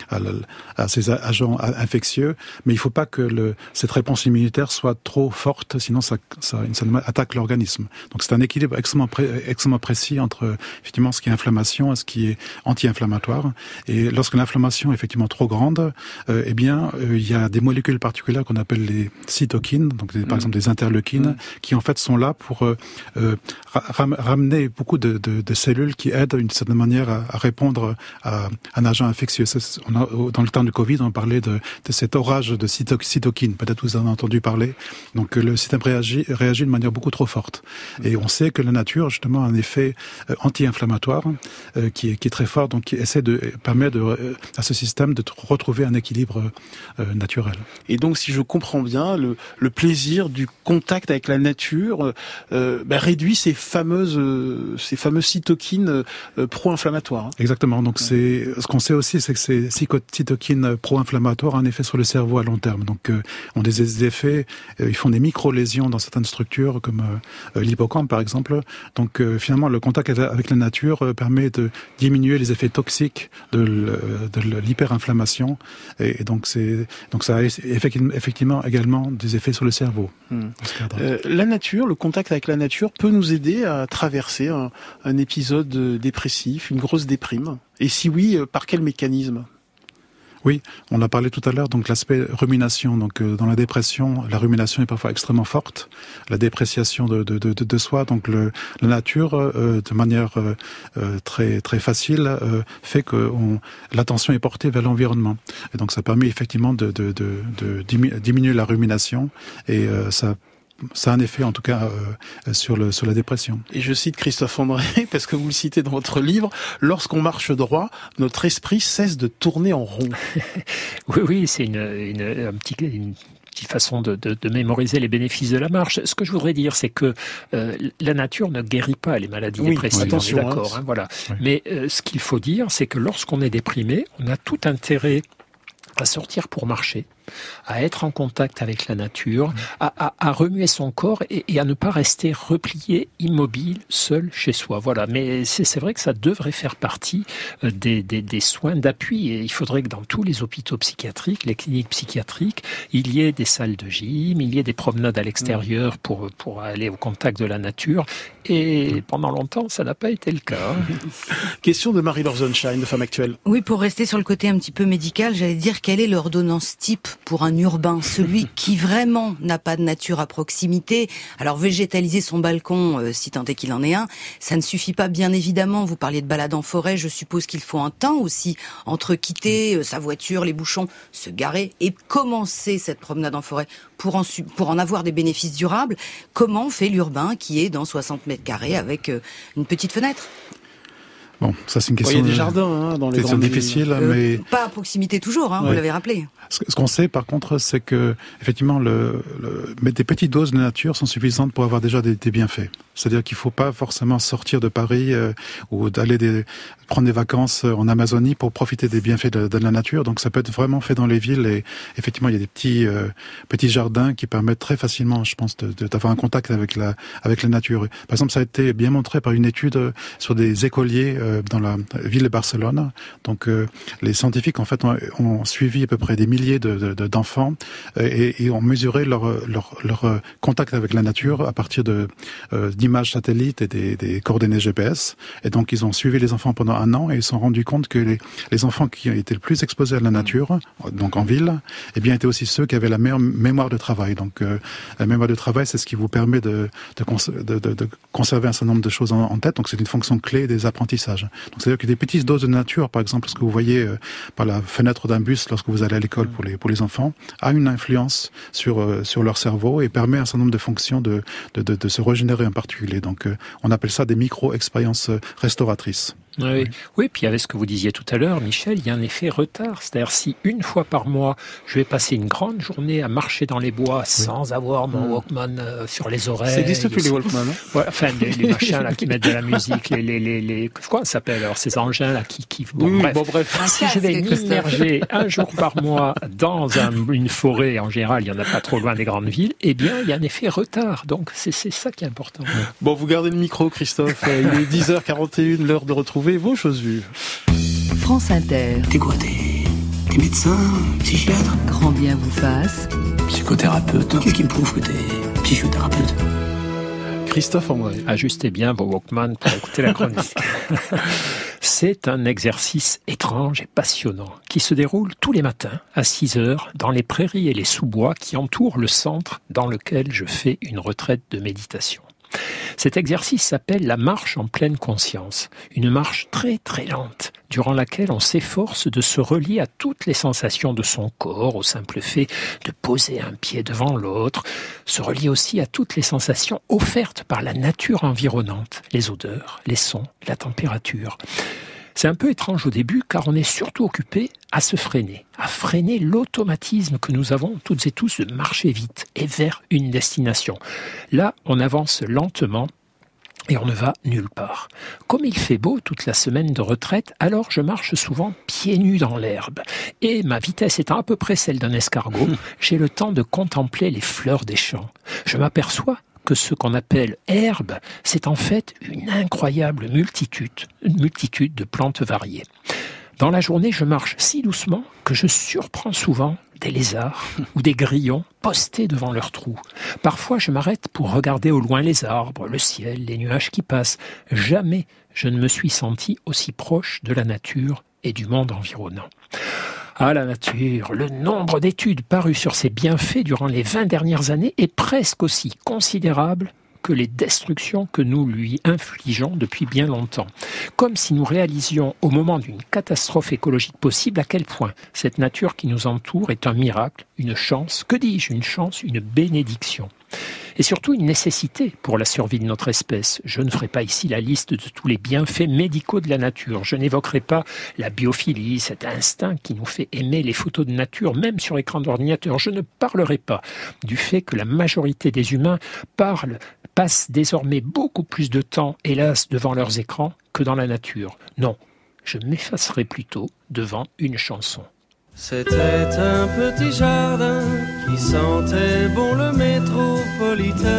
à ces agents infectieux, mais il ne faut pas que cette réponse immunitaire soit trop forte, sinon ça attaque l'organisme. Donc c'est un équilibre extrêmement précis entre effectivement ce qui est inflammation et ce qui est anti-inflammatoire. Et lorsque l'inflammation est effectivement trop grande, il y a des molécules particulières qu'on appelle les cytokines, donc par exemple des interleukines, qui en fait sont là pour ramener beaucoup de cellules qui aident d'une certaine manière à répondre à un agent infectieux. Dans le temps du Covid, on parlait de cet orage de cytokines. Peut-être vous en avez entendu parler. Donc le système réagit de manière beaucoup trop forte. Et on sait que la nature, justement, a un effet anti-inflammatoire qui est très fort, donc qui permet à ce système de retrouver un équilibre naturel.
Et donc, si je comprends bien, le plaisir du contact avec la nature réduit ces fameuses cytokines pro-inflammatoires.
Exactement. Donc ce qu'on sait aussi, c'est que ces cytokines pro-inflammatoires ont un effet sur le cerveau à long terme. Donc ont des effets, ils font des micro-lésions dans certaines structures comme l'hippocampe par exemple. Donc finalement, le contact avec la nature permet de diminuer les effets toxiques de l'hyperinflammation et donc ça a effectivement également des effets sur le cerveau.
La nature, le contact avec la nature peut nous aider à traverser un épisode dépressif, une grosse déprime. Et si oui, par quel mécanisme ?
Oui, on a parlé tout à l'heure, donc l'aspect rumination. Donc dans la dépression, la rumination est parfois extrêmement forte, la dépréciation de soi. Donc la nature, de manière très très facile, fait que l'attention est portée vers l'environnement. Et donc ça permet effectivement de diminuer la rumination et ça a un effet, en tout cas, sur la dépression. Et je cite Christophe André, parce que vous le citez dans votre livre, « Lorsqu'on marche droit, notre esprit cesse de tourner en rond ».
Oui, c'est une petite façon de mémoriser les bénéfices de la marche. Ce que je voudrais dire, c'est que la nature ne guérit pas les maladies dépressives.
Attention,
on est d'accord, voilà. Oui. Mais ce qu'il faut dire, c'est que lorsqu'on est déprimé, on a tout intérêt à sortir pour marcher, à être en contact avec la nature, à remuer son corps et à ne pas rester replié, immobile, seul chez soi. Voilà. Mais c'est vrai que ça devrait faire partie des soins d'appui. Et il faudrait que dans tous les hôpitaux psychiatriques, les cliniques psychiatriques, il y ait des salles de gym, il y ait des promenades à l'extérieur pour aller au contact de la nature. Et pendant longtemps, ça n'a pas été le cas.
Question de Marie-Laure Sonnenschein, de Femme Actuelle.
Oui, pour rester sur le côté un petit peu médical, j'allais dire quelle est l'ordonnance type pour un urbain, celui qui vraiment n'a pas de nature à proximité. Alors végétaliser son balcon, si tant est qu'il en ait un, ça ne suffit pas bien évidemment. Vous parliez de balade en forêt, je suppose qu'il faut un temps aussi entre quitter sa voiture, les bouchons, se garer et commencer cette promenade en forêt pour en avoir des bénéfices durables. Comment fait l'urbain qui est dans 60 mètres carrés avec une petite fenêtre ?
Bon, ça c'est une question.
Il y a des jardins dans les grandes villes.
Difficile, mais
pas à proximité toujours. Vous l'avez rappelé.
Ce qu'on sait, par contre, c'est que effectivement, mais des petites doses de nature sont suffisantes pour avoir déjà des bienfaits. C'est-à-dire qu'il ne faut pas forcément sortir de Paris ou d'aller prendre des vacances en Amazonie pour profiter des bienfaits de la nature. Donc ça peut être vraiment fait dans les villes et effectivement il y a des petits jardins qui permettent très facilement, je pense, d'avoir un contact avec la nature. Par exemple, ça a été bien montré par une étude sur des écoliers dans la ville de Barcelone. Donc les scientifiques en fait ont suivi à peu près des milliers d'enfants et ont mesuré leur contact avec la nature à partir de 10 images satellites et des coordonnées GPS. Et donc, ils ont suivi les enfants pendant 1 an et ils se sont rendus compte que les enfants qui étaient le plus exposés à la nature, donc en ville, eh bien, étaient aussi ceux qui avaient la meilleure mémoire de travail. Donc, la mémoire de travail, c'est ce qui vous permet de conserver un certain nombre de choses en tête. Donc, c'est une fonction clé des apprentissages. Donc, c'est-à-dire que des petites doses de nature, par exemple, ce que vous voyez par la fenêtre d'un bus lorsque vous allez à l'école pour les enfants, a une influence sur leur cerveau et permet un certain nombre de fonctions de se régénérer en particulier. Donc, on appelle ça des micro-expériences restauratrices.
Oui, puis avec ce que vous disiez tout à l'heure, Michel, il y a un effet retard. C'est-à-dire, si une fois par mois, je vais passer une grande journée à marcher dans les bois sans avoir mon Walkman sur les oreilles.
Ça n'existe plus, les Walkman, hein?
Ouais, enfin, les machins là, qui mettent de la musique, quoi ça s'appelle, alors, ces engins là qui bref. Si je vais m'immerger un jour par mois dans une forêt, en général, il n'y en a pas trop loin des grandes villes, eh bien, il y a un effet retard. Donc, c'est ça qui est important.
Bon, vous gardez le micro, Christophe. Il est 10h41, l'heure de retrouver vos choses vues.
France Inter.
T'es quoi, t'es médecin, psychiatre?
Grand bien vous fasse.
Psychothérapeute. Qu'est-ce qui me prouve que t'es psychothérapeute?
Christophe André.
Ajustez bien vos Walkman pour écouter la chronique. C'est un exercice étrange et passionnant qui se déroule tous les matins à 6h dans les prairies et les sous-bois qui entourent le centre dans lequel je fais une retraite de méditation. Cet exercice s'appelle la marche en pleine conscience, une marche très très lente, durant laquelle on s'efforce de se relier à toutes les sensations de son corps, au simple fait de poser un pied devant l'autre, se relier aussi à toutes les sensations offertes par la nature environnante, les odeurs, les sons, la température. C'est un peu étrange au début car on est surtout occupé à se freiner, à freiner l'automatisme que nous avons toutes et tous de marcher vite et vers une destination. Là, on avance lentement et on ne va nulle part. Comme il fait beau toute la semaine de retraite, alors je marche souvent pieds nus dans l'herbe. Et ma vitesse étant à peu près celle d'un escargot, j'ai le temps de contempler les fleurs des champs. Je m'aperçois que ce qu'on appelle herbe, c'est en fait une incroyable multitude de plantes variées. Dans la journée, je marche si doucement que je surprends souvent des lézards ou des grillons postés devant leurs trous. Parfois, je m'arrête pour regarder au loin les arbres, le ciel, les nuages qui passent. Jamais je ne me suis senti aussi proche de la nature et du monde environnant. Ah, la nature, le nombre d'études parues sur ses bienfaits durant les 20 dernières années est presque aussi considérable que les destructions que nous lui infligeons depuis bien longtemps. Comme si nous réalisions au moment d'une catastrophe écologique possible à quel point cette nature qui nous entoure est un miracle, une chance, que dis-je, une chance, une bénédiction. Et surtout une nécessité pour la survie de notre espèce. Je ne ferai pas ici la liste de tous les bienfaits médicaux de la nature. Je n'évoquerai pas la biophilie, cet instinct qui nous fait aimer les photos de nature, même sur écran d'ordinateur. Je ne parlerai pas du fait que la majorité des humains passent désormais beaucoup plus de temps, hélas, devant leurs écrans que dans la nature. Non, je m'effacerai plutôt devant une chanson.
C'était un petit jardin qui sentait bon le métropolitain,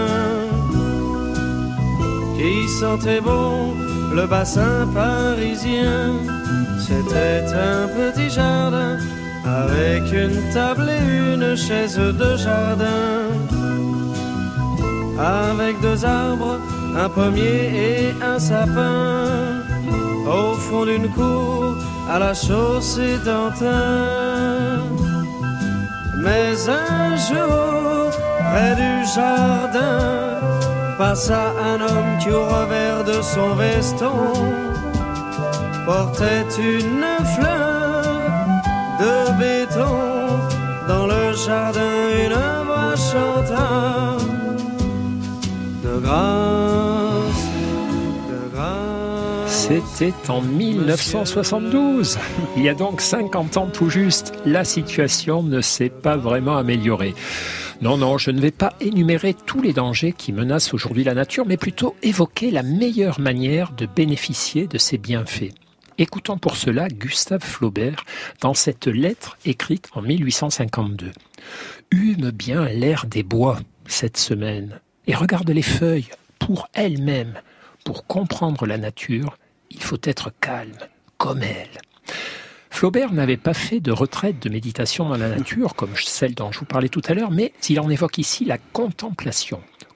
qui sentait bon le bassin parisien. C'était un petit jardin avec une table et une chaise de jardin, avec 2 arbres, un pommier et un sapin, au fond d'une cour à la chaussée d'Antin. Mais un jour, près du jardin, passa un homme qui au revers de son veston portait une fleur de béton. Dans le jardin, une voix chanta de grâce, de grâce.
C'était en 1972. Il y a donc 50 ans tout juste. La situation ne s'est pas vraiment améliorée. Non, je ne vais pas énumérer tous les dangers qui menacent aujourd'hui la nature, mais plutôt évoquer la meilleure manière de bénéficier de ces bienfaits. Écoutons pour cela Gustave Flaubert dans cette lettre écrite en 1852. « Hume bien l'air des bois cette semaine et regarde les feuilles pour elles-mêmes. Pour comprendre la nature, il faut être calme, comme elle. » Flaubert n'avait pas fait de retraite de méditation dans la nature, comme celle dont je vous parlais tout à l'heure, mais il en évoque ici la contemplation.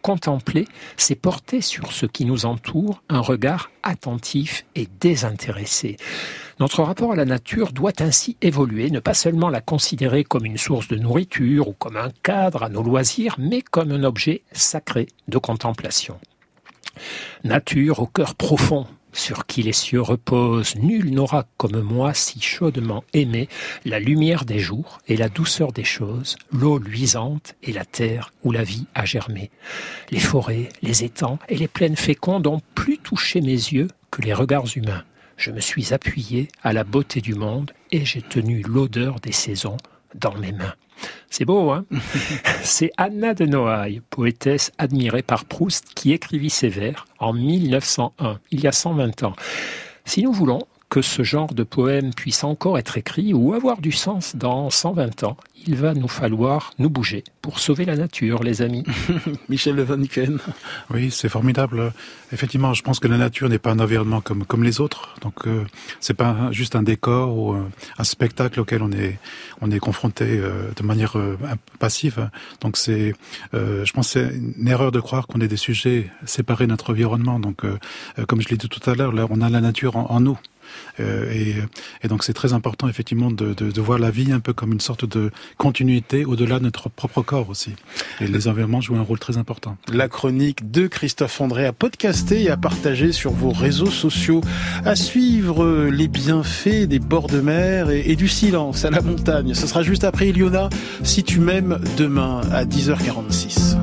contempler, c'est porter sur ce qui nous entoure un regard attentif et désintéressé. Notre rapport à la nature doit ainsi évoluer, ne pas seulement la considérer comme une source de nourriture ou comme un cadre à nos loisirs, mais comme un objet sacré de contemplation. Nature au cœur profond, sur qui les cieux reposent, nul n'aura comme moi si chaudement aimé la lumière des jours et la douceur des choses, l'eau luisante et la terre où la vie a germé. Les forêts, les étangs et les plaines fécondes ont plus touché mes yeux que les regards humains. Je me suis appuyé à la beauté du monde et j'ai tenu l'odeur des saisons dans mes mains. C'est beau, hein? C'est Anna de Noailles, poétesse admirée par Proust, qui écrivit ces vers en 1901, il y a 120 ans. Si nous voulons que ce genre de poème puisse encore être écrit ou avoir du sens dans 120 ans, il va nous falloir nous bouger pour sauver la nature, les amis.
Michel Levanken.
Oui, c'est formidable. Effectivement, je pense que la nature n'est pas un environnement comme les autres. Donc, c'est pas juste un décor ou un spectacle auquel on est confronté de manière passive. Donc, je pense que c'est une erreur de croire qu'on est des sujets séparés de notre environnement. Donc, comme je l'ai dit tout à l'heure, là, on a la nature en nous. Et donc c'est très important effectivement de voir la vie un peu comme une sorte de continuité au-delà de notre propre corps aussi. Et les environnements jouent un rôle très important.
La chronique de Christophe André à podcaster et à partager sur vos réseaux sociaux. À suivre les bienfaits des bords de mer et du silence à la montagne. Ce sera juste après Iliona, Si tu m'aimes, demain à 10h46.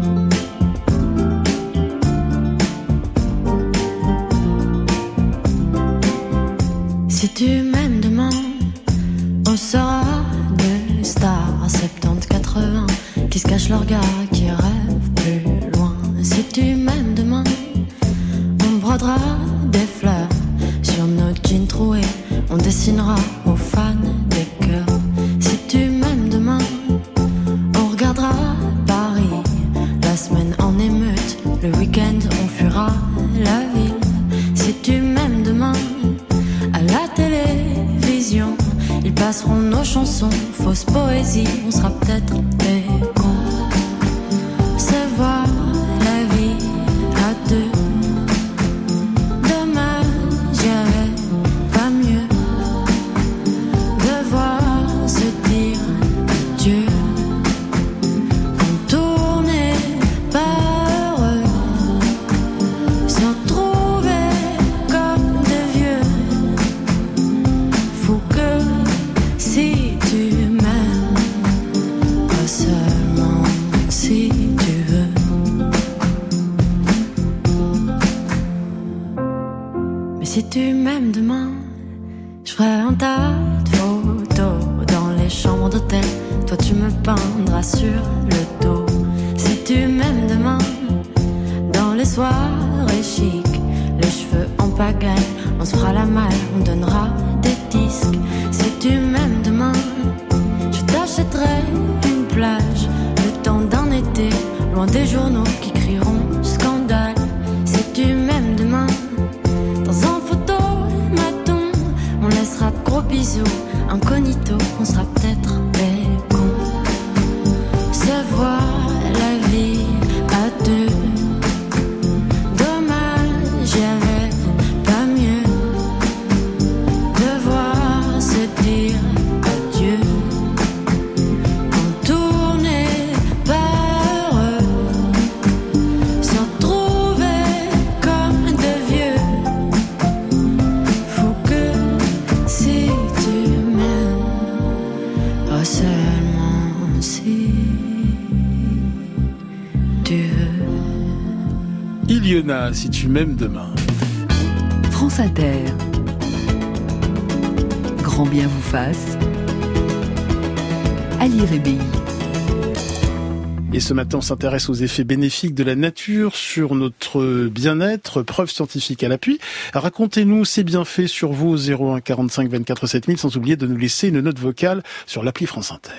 Si tu m'aimes demain, on sera deux stars 70-80 qui se cachent leur gars, qui rêvent plus loin. Si tu m'aimes demain, on brodera des fleurs sur nos jeans troués, on dessinera aux fans des cœurs. Si tu m'aimes demain, on regardera Paris, la semaine en émeute, le week-end on fuira la ville. Si tu m'aimes demain, à la télévision, ils passeront nos chansons, fausse poésie, on sera peut-être des cons. C'est voir la vie à deux. Dommage, j'avais pas mieux devoir se dire adieu. On tournait pas heureux, sans trouver comme des vieux. Faut que si tu m'aimes, pas seulement si tu veux. Mais si tu m'aimes demain, je ferai un tas de photos dans les chambres d'hôtel. Toi tu me peindras sur le dos. Si tu m'aimes demain, dans les soirées chic, les cheveux en pagaille, on se fera la malle, on donnera des disques. Si tu m'aimes demain, je t'achèterai une plage, le temps d'un été, loin des journaux qui crieront scandale. Si tu m'aimes demain, dans un photomaton, on laissera de gros bisous, incognito, on sera peut-être des cons. Se voir la vie à deux. Dommage, j'avais pas mieux devoir se dire adieu. On tournait pas heureux, sans trouver comme de vieux. Faut que si tu m'aimes, pas seulement si tu veux.
Iliona, Si tu m'aimes demain.
France Inter. Grand bien vous fasse. Ali Rébéi.
Et ce matin, on s'intéresse aux effets bénéfiques de la nature sur notre bien-être, preuves scientifiques à l'appui. Racontez-nous ces bienfaits sur vos 01 45 24 7000, sans oublier de nous laisser une note vocale sur l'appli France Inter.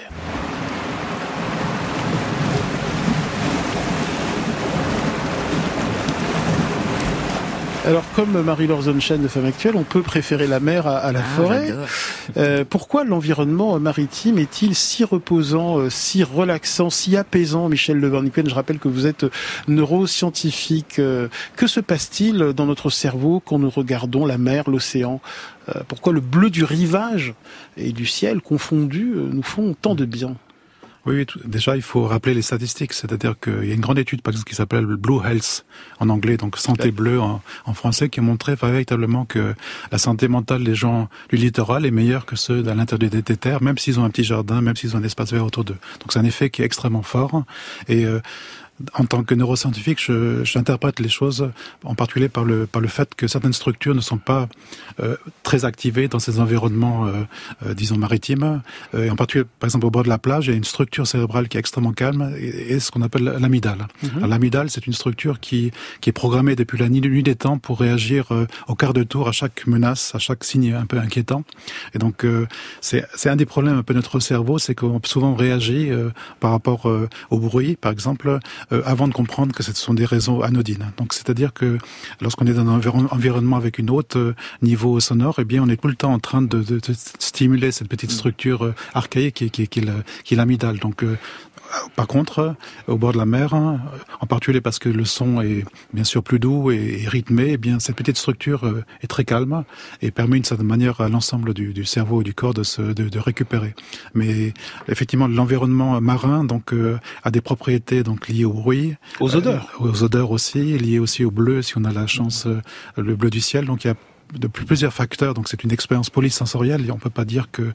Alors, comme Marie-Laure Zonchen de Femme Actuelle, on peut préférer la mer à la forêt. Pourquoi l'environnement maritime est-il si reposant, si relaxant, si apaisant, Michel Le Van Ypen? Je rappelle que vous êtes neuroscientifique. Que se passe-t-il dans notre cerveau quand nous regardons la mer, l'océan? Pourquoi le bleu du rivage et du ciel confondus nous font tant de bien?
Oui, déjà, il faut rappeler les statistiques. C'est-à-dire qu'il y a une grande étude, par exemple, qui s'appelle Blue Health en anglais, donc santé bleue en français, qui a montré véritablement que la santé mentale des gens du littoral est meilleure que ceux à l'intérieur des terres, même s'ils ont un petit jardin, même s'ils ont un espace vert autour d'eux. Donc c'est un effet qui est extrêmement fort. Et en tant que neuroscientifique, j'interprète les choses en particulier par le fait que certaines structures ne sont pas très activées dans ces environnements, disons, maritimes. Et en particulier, par exemple, au bord de la plage, il y a une structure cérébrale qui est extrêmement calme et ce qu'on appelle l'amygdale. Alors, l'amygdale, c'est une structure qui est programmée depuis la nuit des temps pour réagir au quart de tour à chaque menace, à chaque signe un peu inquiétant. Et donc, c'est un des problèmes un peu de notre cerveau, c'est qu'on souvent réagit par rapport au bruit, par exemple, avant de comprendre que ce sont des raisons anodines. Donc, c'est-à-dire que lorsqu'on est dans un environnement avec une haute niveau sonore, eh bien, on est tout le temps en train de stimuler cette petite structure archaïque qui est l'amygdale. Donc, par contre, au bord de la mer, en particulier parce que le son est bien sûr plus doux et rythmé, eh bien cette petite structure est très calme et permet d'une certaine manière à l'ensemble du cerveau et du corps de récupérer. Mais effectivement, l'environnement marin donc a des propriétés donc liées au bruit, aux odeurs aussi, liées aussi au bleu si on a la chance, le bleu du ciel. Donc il y a de plusieurs facteurs, donc c'est une expérience polysensorielle. On peut pas dire que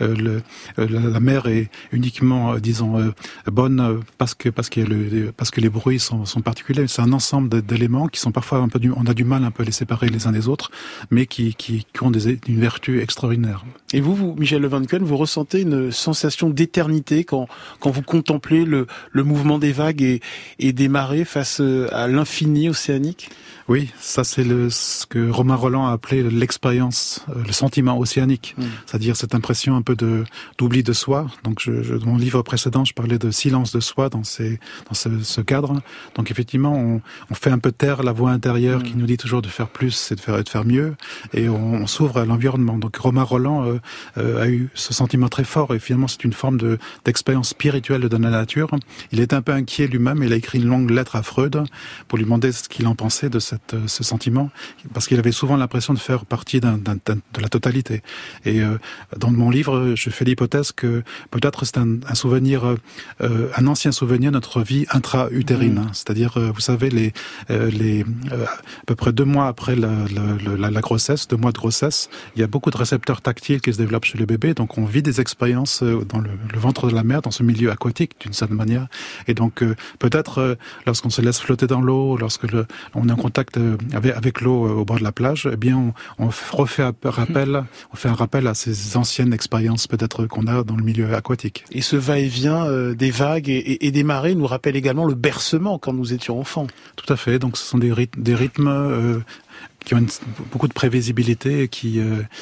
la mer est uniquement, disons, bonne parce que les bruits sont particuliers. C'est un ensemble d'éléments qui sont parfois un peu on a du mal un peu à les séparer les uns des autres, mais qui ont une vertu extraordinaire.
Et vous, Michel Le Van Ypen, vous ressentez une sensation d'éternité quand vous contemplez le mouvement des vagues et des marées face à l'infini océanique?
Oui, ça c'est ce que Romain Rolland a appelé l'expérience, le sentiment océanique, c'est-à-dire cette impression un peu d'oubli de soi. Donc, dans mon livre précédent, je parlais de silence de soi dans ce cadre. Donc, effectivement, on fait un peu taire la voix intérieure qui nous dit toujours de faire plus et de faire mieux, et on s'ouvre à l'environnement. Donc, Romain Rolland a eu ce sentiment très fort, et finalement, c'est une forme d'expérience spirituelle de la nature. Il était un peu inquiet lui-même. Il a écrit une longue lettre à Freud pour lui demander ce qu'il en pensait de ce sentiment, parce qu'il avait souvent l'impression de faire partie de la totalité. Et dans mon livre, je fais l'hypothèse que peut-être c'est un souvenir, un ancien souvenir de notre vie intra-utérine. C'est-à-dire, vous savez, à peu près 2 mois après la grossesse, 2 mois de grossesse, il y a beaucoup de récepteurs tactiles qui se développent chez le bébé. Donc, on vit des expériences dans le ventre de la mer, dans ce milieu aquatique, d'une certaine manière. Et donc, peut-être, lorsqu'on se laisse flotter dans l'eau, lorsque on est en contact avec l'eau au bord de la plage, eh bien, on fait un rappel à ces anciennes expériences peut-être qu'on a dans le milieu aquatique.
Et ce va-et-vient des vagues et des marées nous rappelle également le bercement quand nous étions enfants.
Tout à fait. Donc, ce sont des rythmes qui ont beaucoup de prévisibilité et qui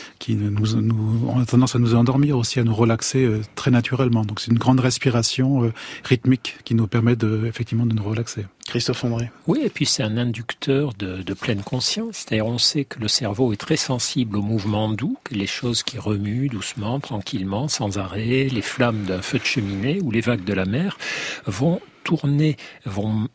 ont tendance à nous endormir aussi, à nous relaxer très naturellement. Donc c'est une grande respiration rythmique qui nous permet effectivement de nous relaxer.
Christophe André.
Oui, et puis c'est un inducteur de pleine conscience. C'est-à-dire on sait que le cerveau est très sensible aux mouvements doux, que les choses qui remuent doucement, tranquillement, sans arrêt, les flammes d'un feu de cheminée ou les vagues de la mer vont tourner, vont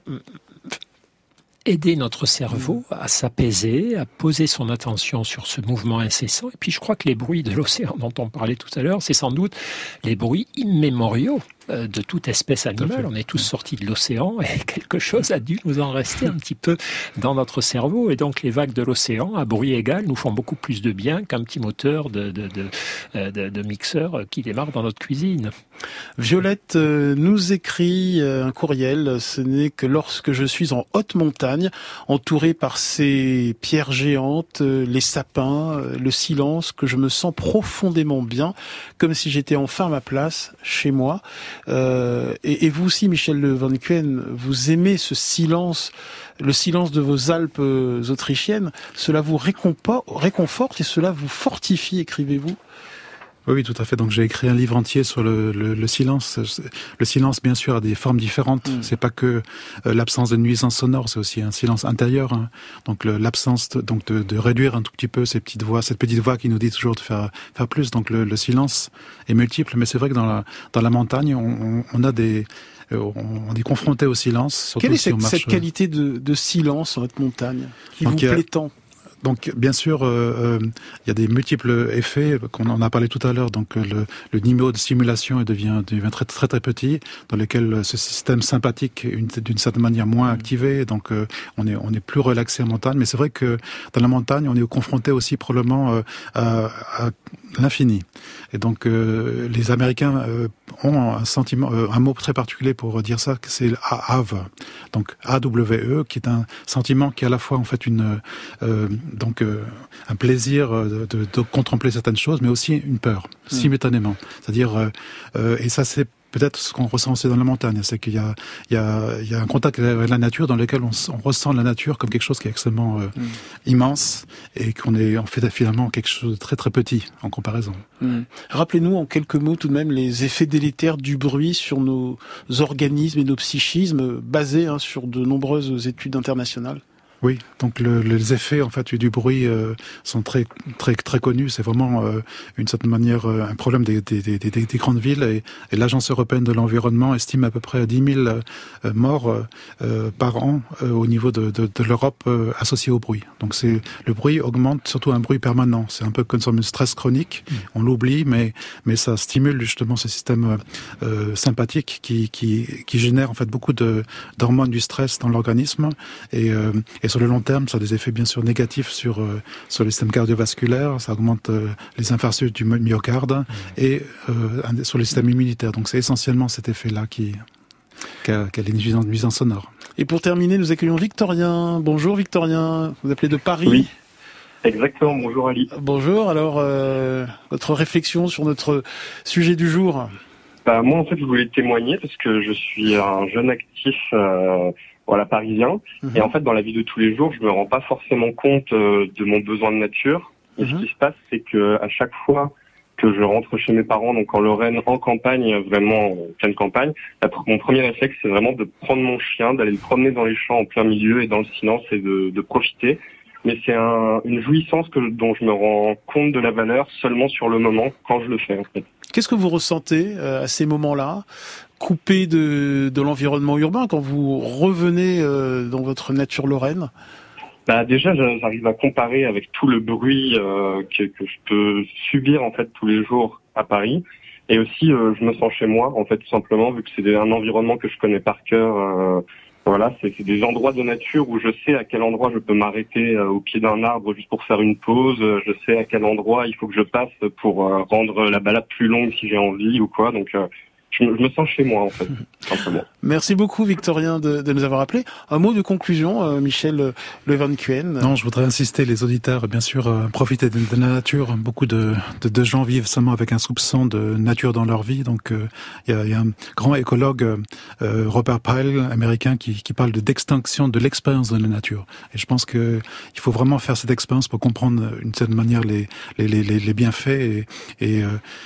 aider notre cerveau à s'apaiser, à poser son attention sur ce mouvement incessant. Et puis je crois que les bruits de l'océan dont on parlait tout à l'heure, c'est sans doute les bruits immémoriaux de toute espèce animale. On est tous sortis de l'océan et quelque chose a dû nous en rester un petit peu dans notre cerveau. Et donc les vagues de l'océan, à bruit égal, nous font beaucoup plus de bien qu'un petit moteur de mixeur qui démarre dans notre cuisine.
Violette nous écrit un courriel. Ce n'est que lorsque je suis en haute montagne, entouré par ces pierres géantes, les sapins, le silence, que je me sens profondément bien, comme si j'étais enfin à ma place chez moi. Et vous aussi, Michel Le Van Ypen, vous aimez ce silence, le silence de vos Alpes autrichiennes. Cela vous réconforte et cela vous fortifie, écrivez-vous.
Oui, tout à fait. Donc j'ai écrit un livre entier sur le silence. Le silence, bien sûr, a des formes différentes. C'est pas que l'absence de nuisance sonore, c'est aussi un silence intérieur. Hein. Donc l'absence de réduire un tout petit peu cette petite voix qui nous dit toujours de faire plus. Donc le silence est multiple, mais c'est vrai que dans la montagne, on est confronté au silence.
Quelle est cette qualité de silence sur votre montagne qui vous plaît tant ?
Donc, bien sûr, il y a des multiples effets qu'on en a parlé tout à l'heure. Donc, le niveau de stimulation devient très, très, très petit, dans lequel ce système sympathique est d'une certaine manière moins activé. Donc, on est plus relaxé en montagne. Mais c'est vrai que dans la montagne, on est confronté aussi probablement à l'infini. Et donc, les Américains ont un sentiment, un mot très particulier pour dire ça, c'est AWE. Donc, AWE, qui est un sentiment qui est à la fois en fait un plaisir de contempler certaines choses, mais aussi une peur, simultanément. C'est-à-dire, et ça c'est peut-être ce qu'on ressent aussi dans la montagne, c'est qu'il y a un contact avec la nature dans lequel on ressent la nature comme quelque chose qui est extrêmement immense et qu'on est en fait finalement quelque chose de très très petit en comparaison.
Rappelez-nous en quelques mots tout de même les effets délétères du bruit sur nos organismes et nos psychismes basés sur de nombreuses études internationales.
Oui, donc les effets en fait du bruit sont très très très connus. C'est vraiment d'une certaine manière un problème des grandes villes et l'Agence européenne de l'environnement estime à peu près 10 000 morts par an au niveau de l'Europe associés au bruit. Donc le bruit augmente, surtout un bruit permanent. C'est un peu comme un stress chronique. On l'oublie, mais ça stimule justement ce système sympathique qui génère en fait beaucoup d'hormones du stress dans l'organisme et sur le long terme, ça a des effets bien sûr négatifs sur le système cardiovasculaire, ça augmente les infarctus du myocarde et sur le système immunitaire. Donc c'est essentiellement cet effet-là qui a les nuisances sonores.
Et pour terminer, nous accueillons Victorien. Bonjour Victorien, vous appelez de Paris.
Oui, exactement. Bonjour Ali.
Bonjour, alors votre réflexion sur notre sujet du jour.
Moi en fait je voulais témoigner parce que je suis un jeune actif parisien. Et en fait, dans la vie de tous les jours, je me rends pas forcément compte de mon besoin de nature. Et ce qui se passe, c'est que à chaque fois que je rentre chez mes parents, donc en Lorraine, en campagne, vraiment en pleine campagne, mon premier réflexe, c'est vraiment de prendre mon chien, d'aller le promener dans les champs en plein milieu et dans le silence et de profiter. Mais c'est une jouissance dont je me rends compte de la valeur seulement sur le moment, quand je le fais, en fait.
Qu'est-ce que vous ressentez à ces moments-là, coupé de l'environnement urbain, quand vous revenez dans votre nature lorraine ?
Déjà, j'arrive à comparer avec tout le bruit que je peux subir en fait tous les jours à Paris. Et aussi, je me sens chez moi, en fait, tout simplement, vu que c'est un environnement que je connais par cœur. C'est des endroits de nature où je sais à quel endroit je peux m'arrêter au pied d'un arbre juste pour faire une pause. Je sais à quel endroit il faut que je passe pour rendre la balade plus longue si j'ai envie ou quoi. Donc, je me sens chez moi, en fait, simplement.
Merci beaucoup, Victorien, de nous avoir appelés. Un mot de conclusion, Michel Levancuen.
Non, je voudrais insister, les auditeurs, bien sûr, profiter de la nature. Beaucoup de gens vivent seulement avec un soupçon de nature dans leur vie. Donc, il y a un grand écologue, Robert Pyle, américain, qui parle d'extinction de l'expérience de la nature. Et je pense que il faut vraiment faire cette expérience pour comprendre, d'une certaine manière, les bienfaits et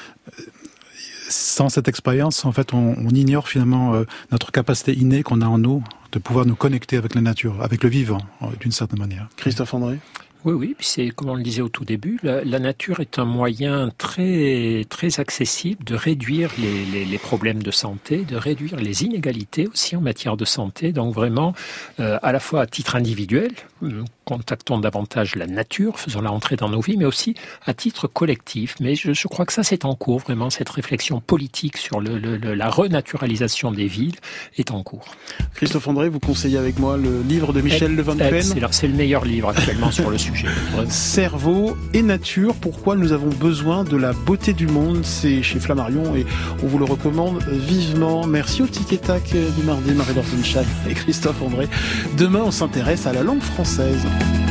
sans cette expérience, en fait, on ignore finalement notre capacité innée qu'on a en nous de pouvoir nous connecter avec la nature, avec le vivant, d'une certaine manière.
Christophe André.
Oui, c'est comme on le disait au tout début, la nature est un moyen très très accessible de réduire les problèmes de santé, de réduire les inégalités aussi en matière de santé. Donc vraiment, à la fois à titre individuel, contactons davantage la nature, faisons-la entrer dans nos vies, mais aussi à titre collectif. Mais je crois que ça, c'est en cours, vraiment, cette réflexion politique sur la renaturalisation des villes est en cours.
Christophe André, vous conseillez avec moi le livre de Michel Levancuen.
C'est le meilleur livre actuellement sur le sujet.
Cerveau et nature, pourquoi nous avons besoin de la beauté du monde, c'est chez Flammarion et on vous le recommande vivement. Merci au Tic et Tac du mardi, Marie-Laure Sunshine et Christophe André. Demain, on s'intéresse à la langue française.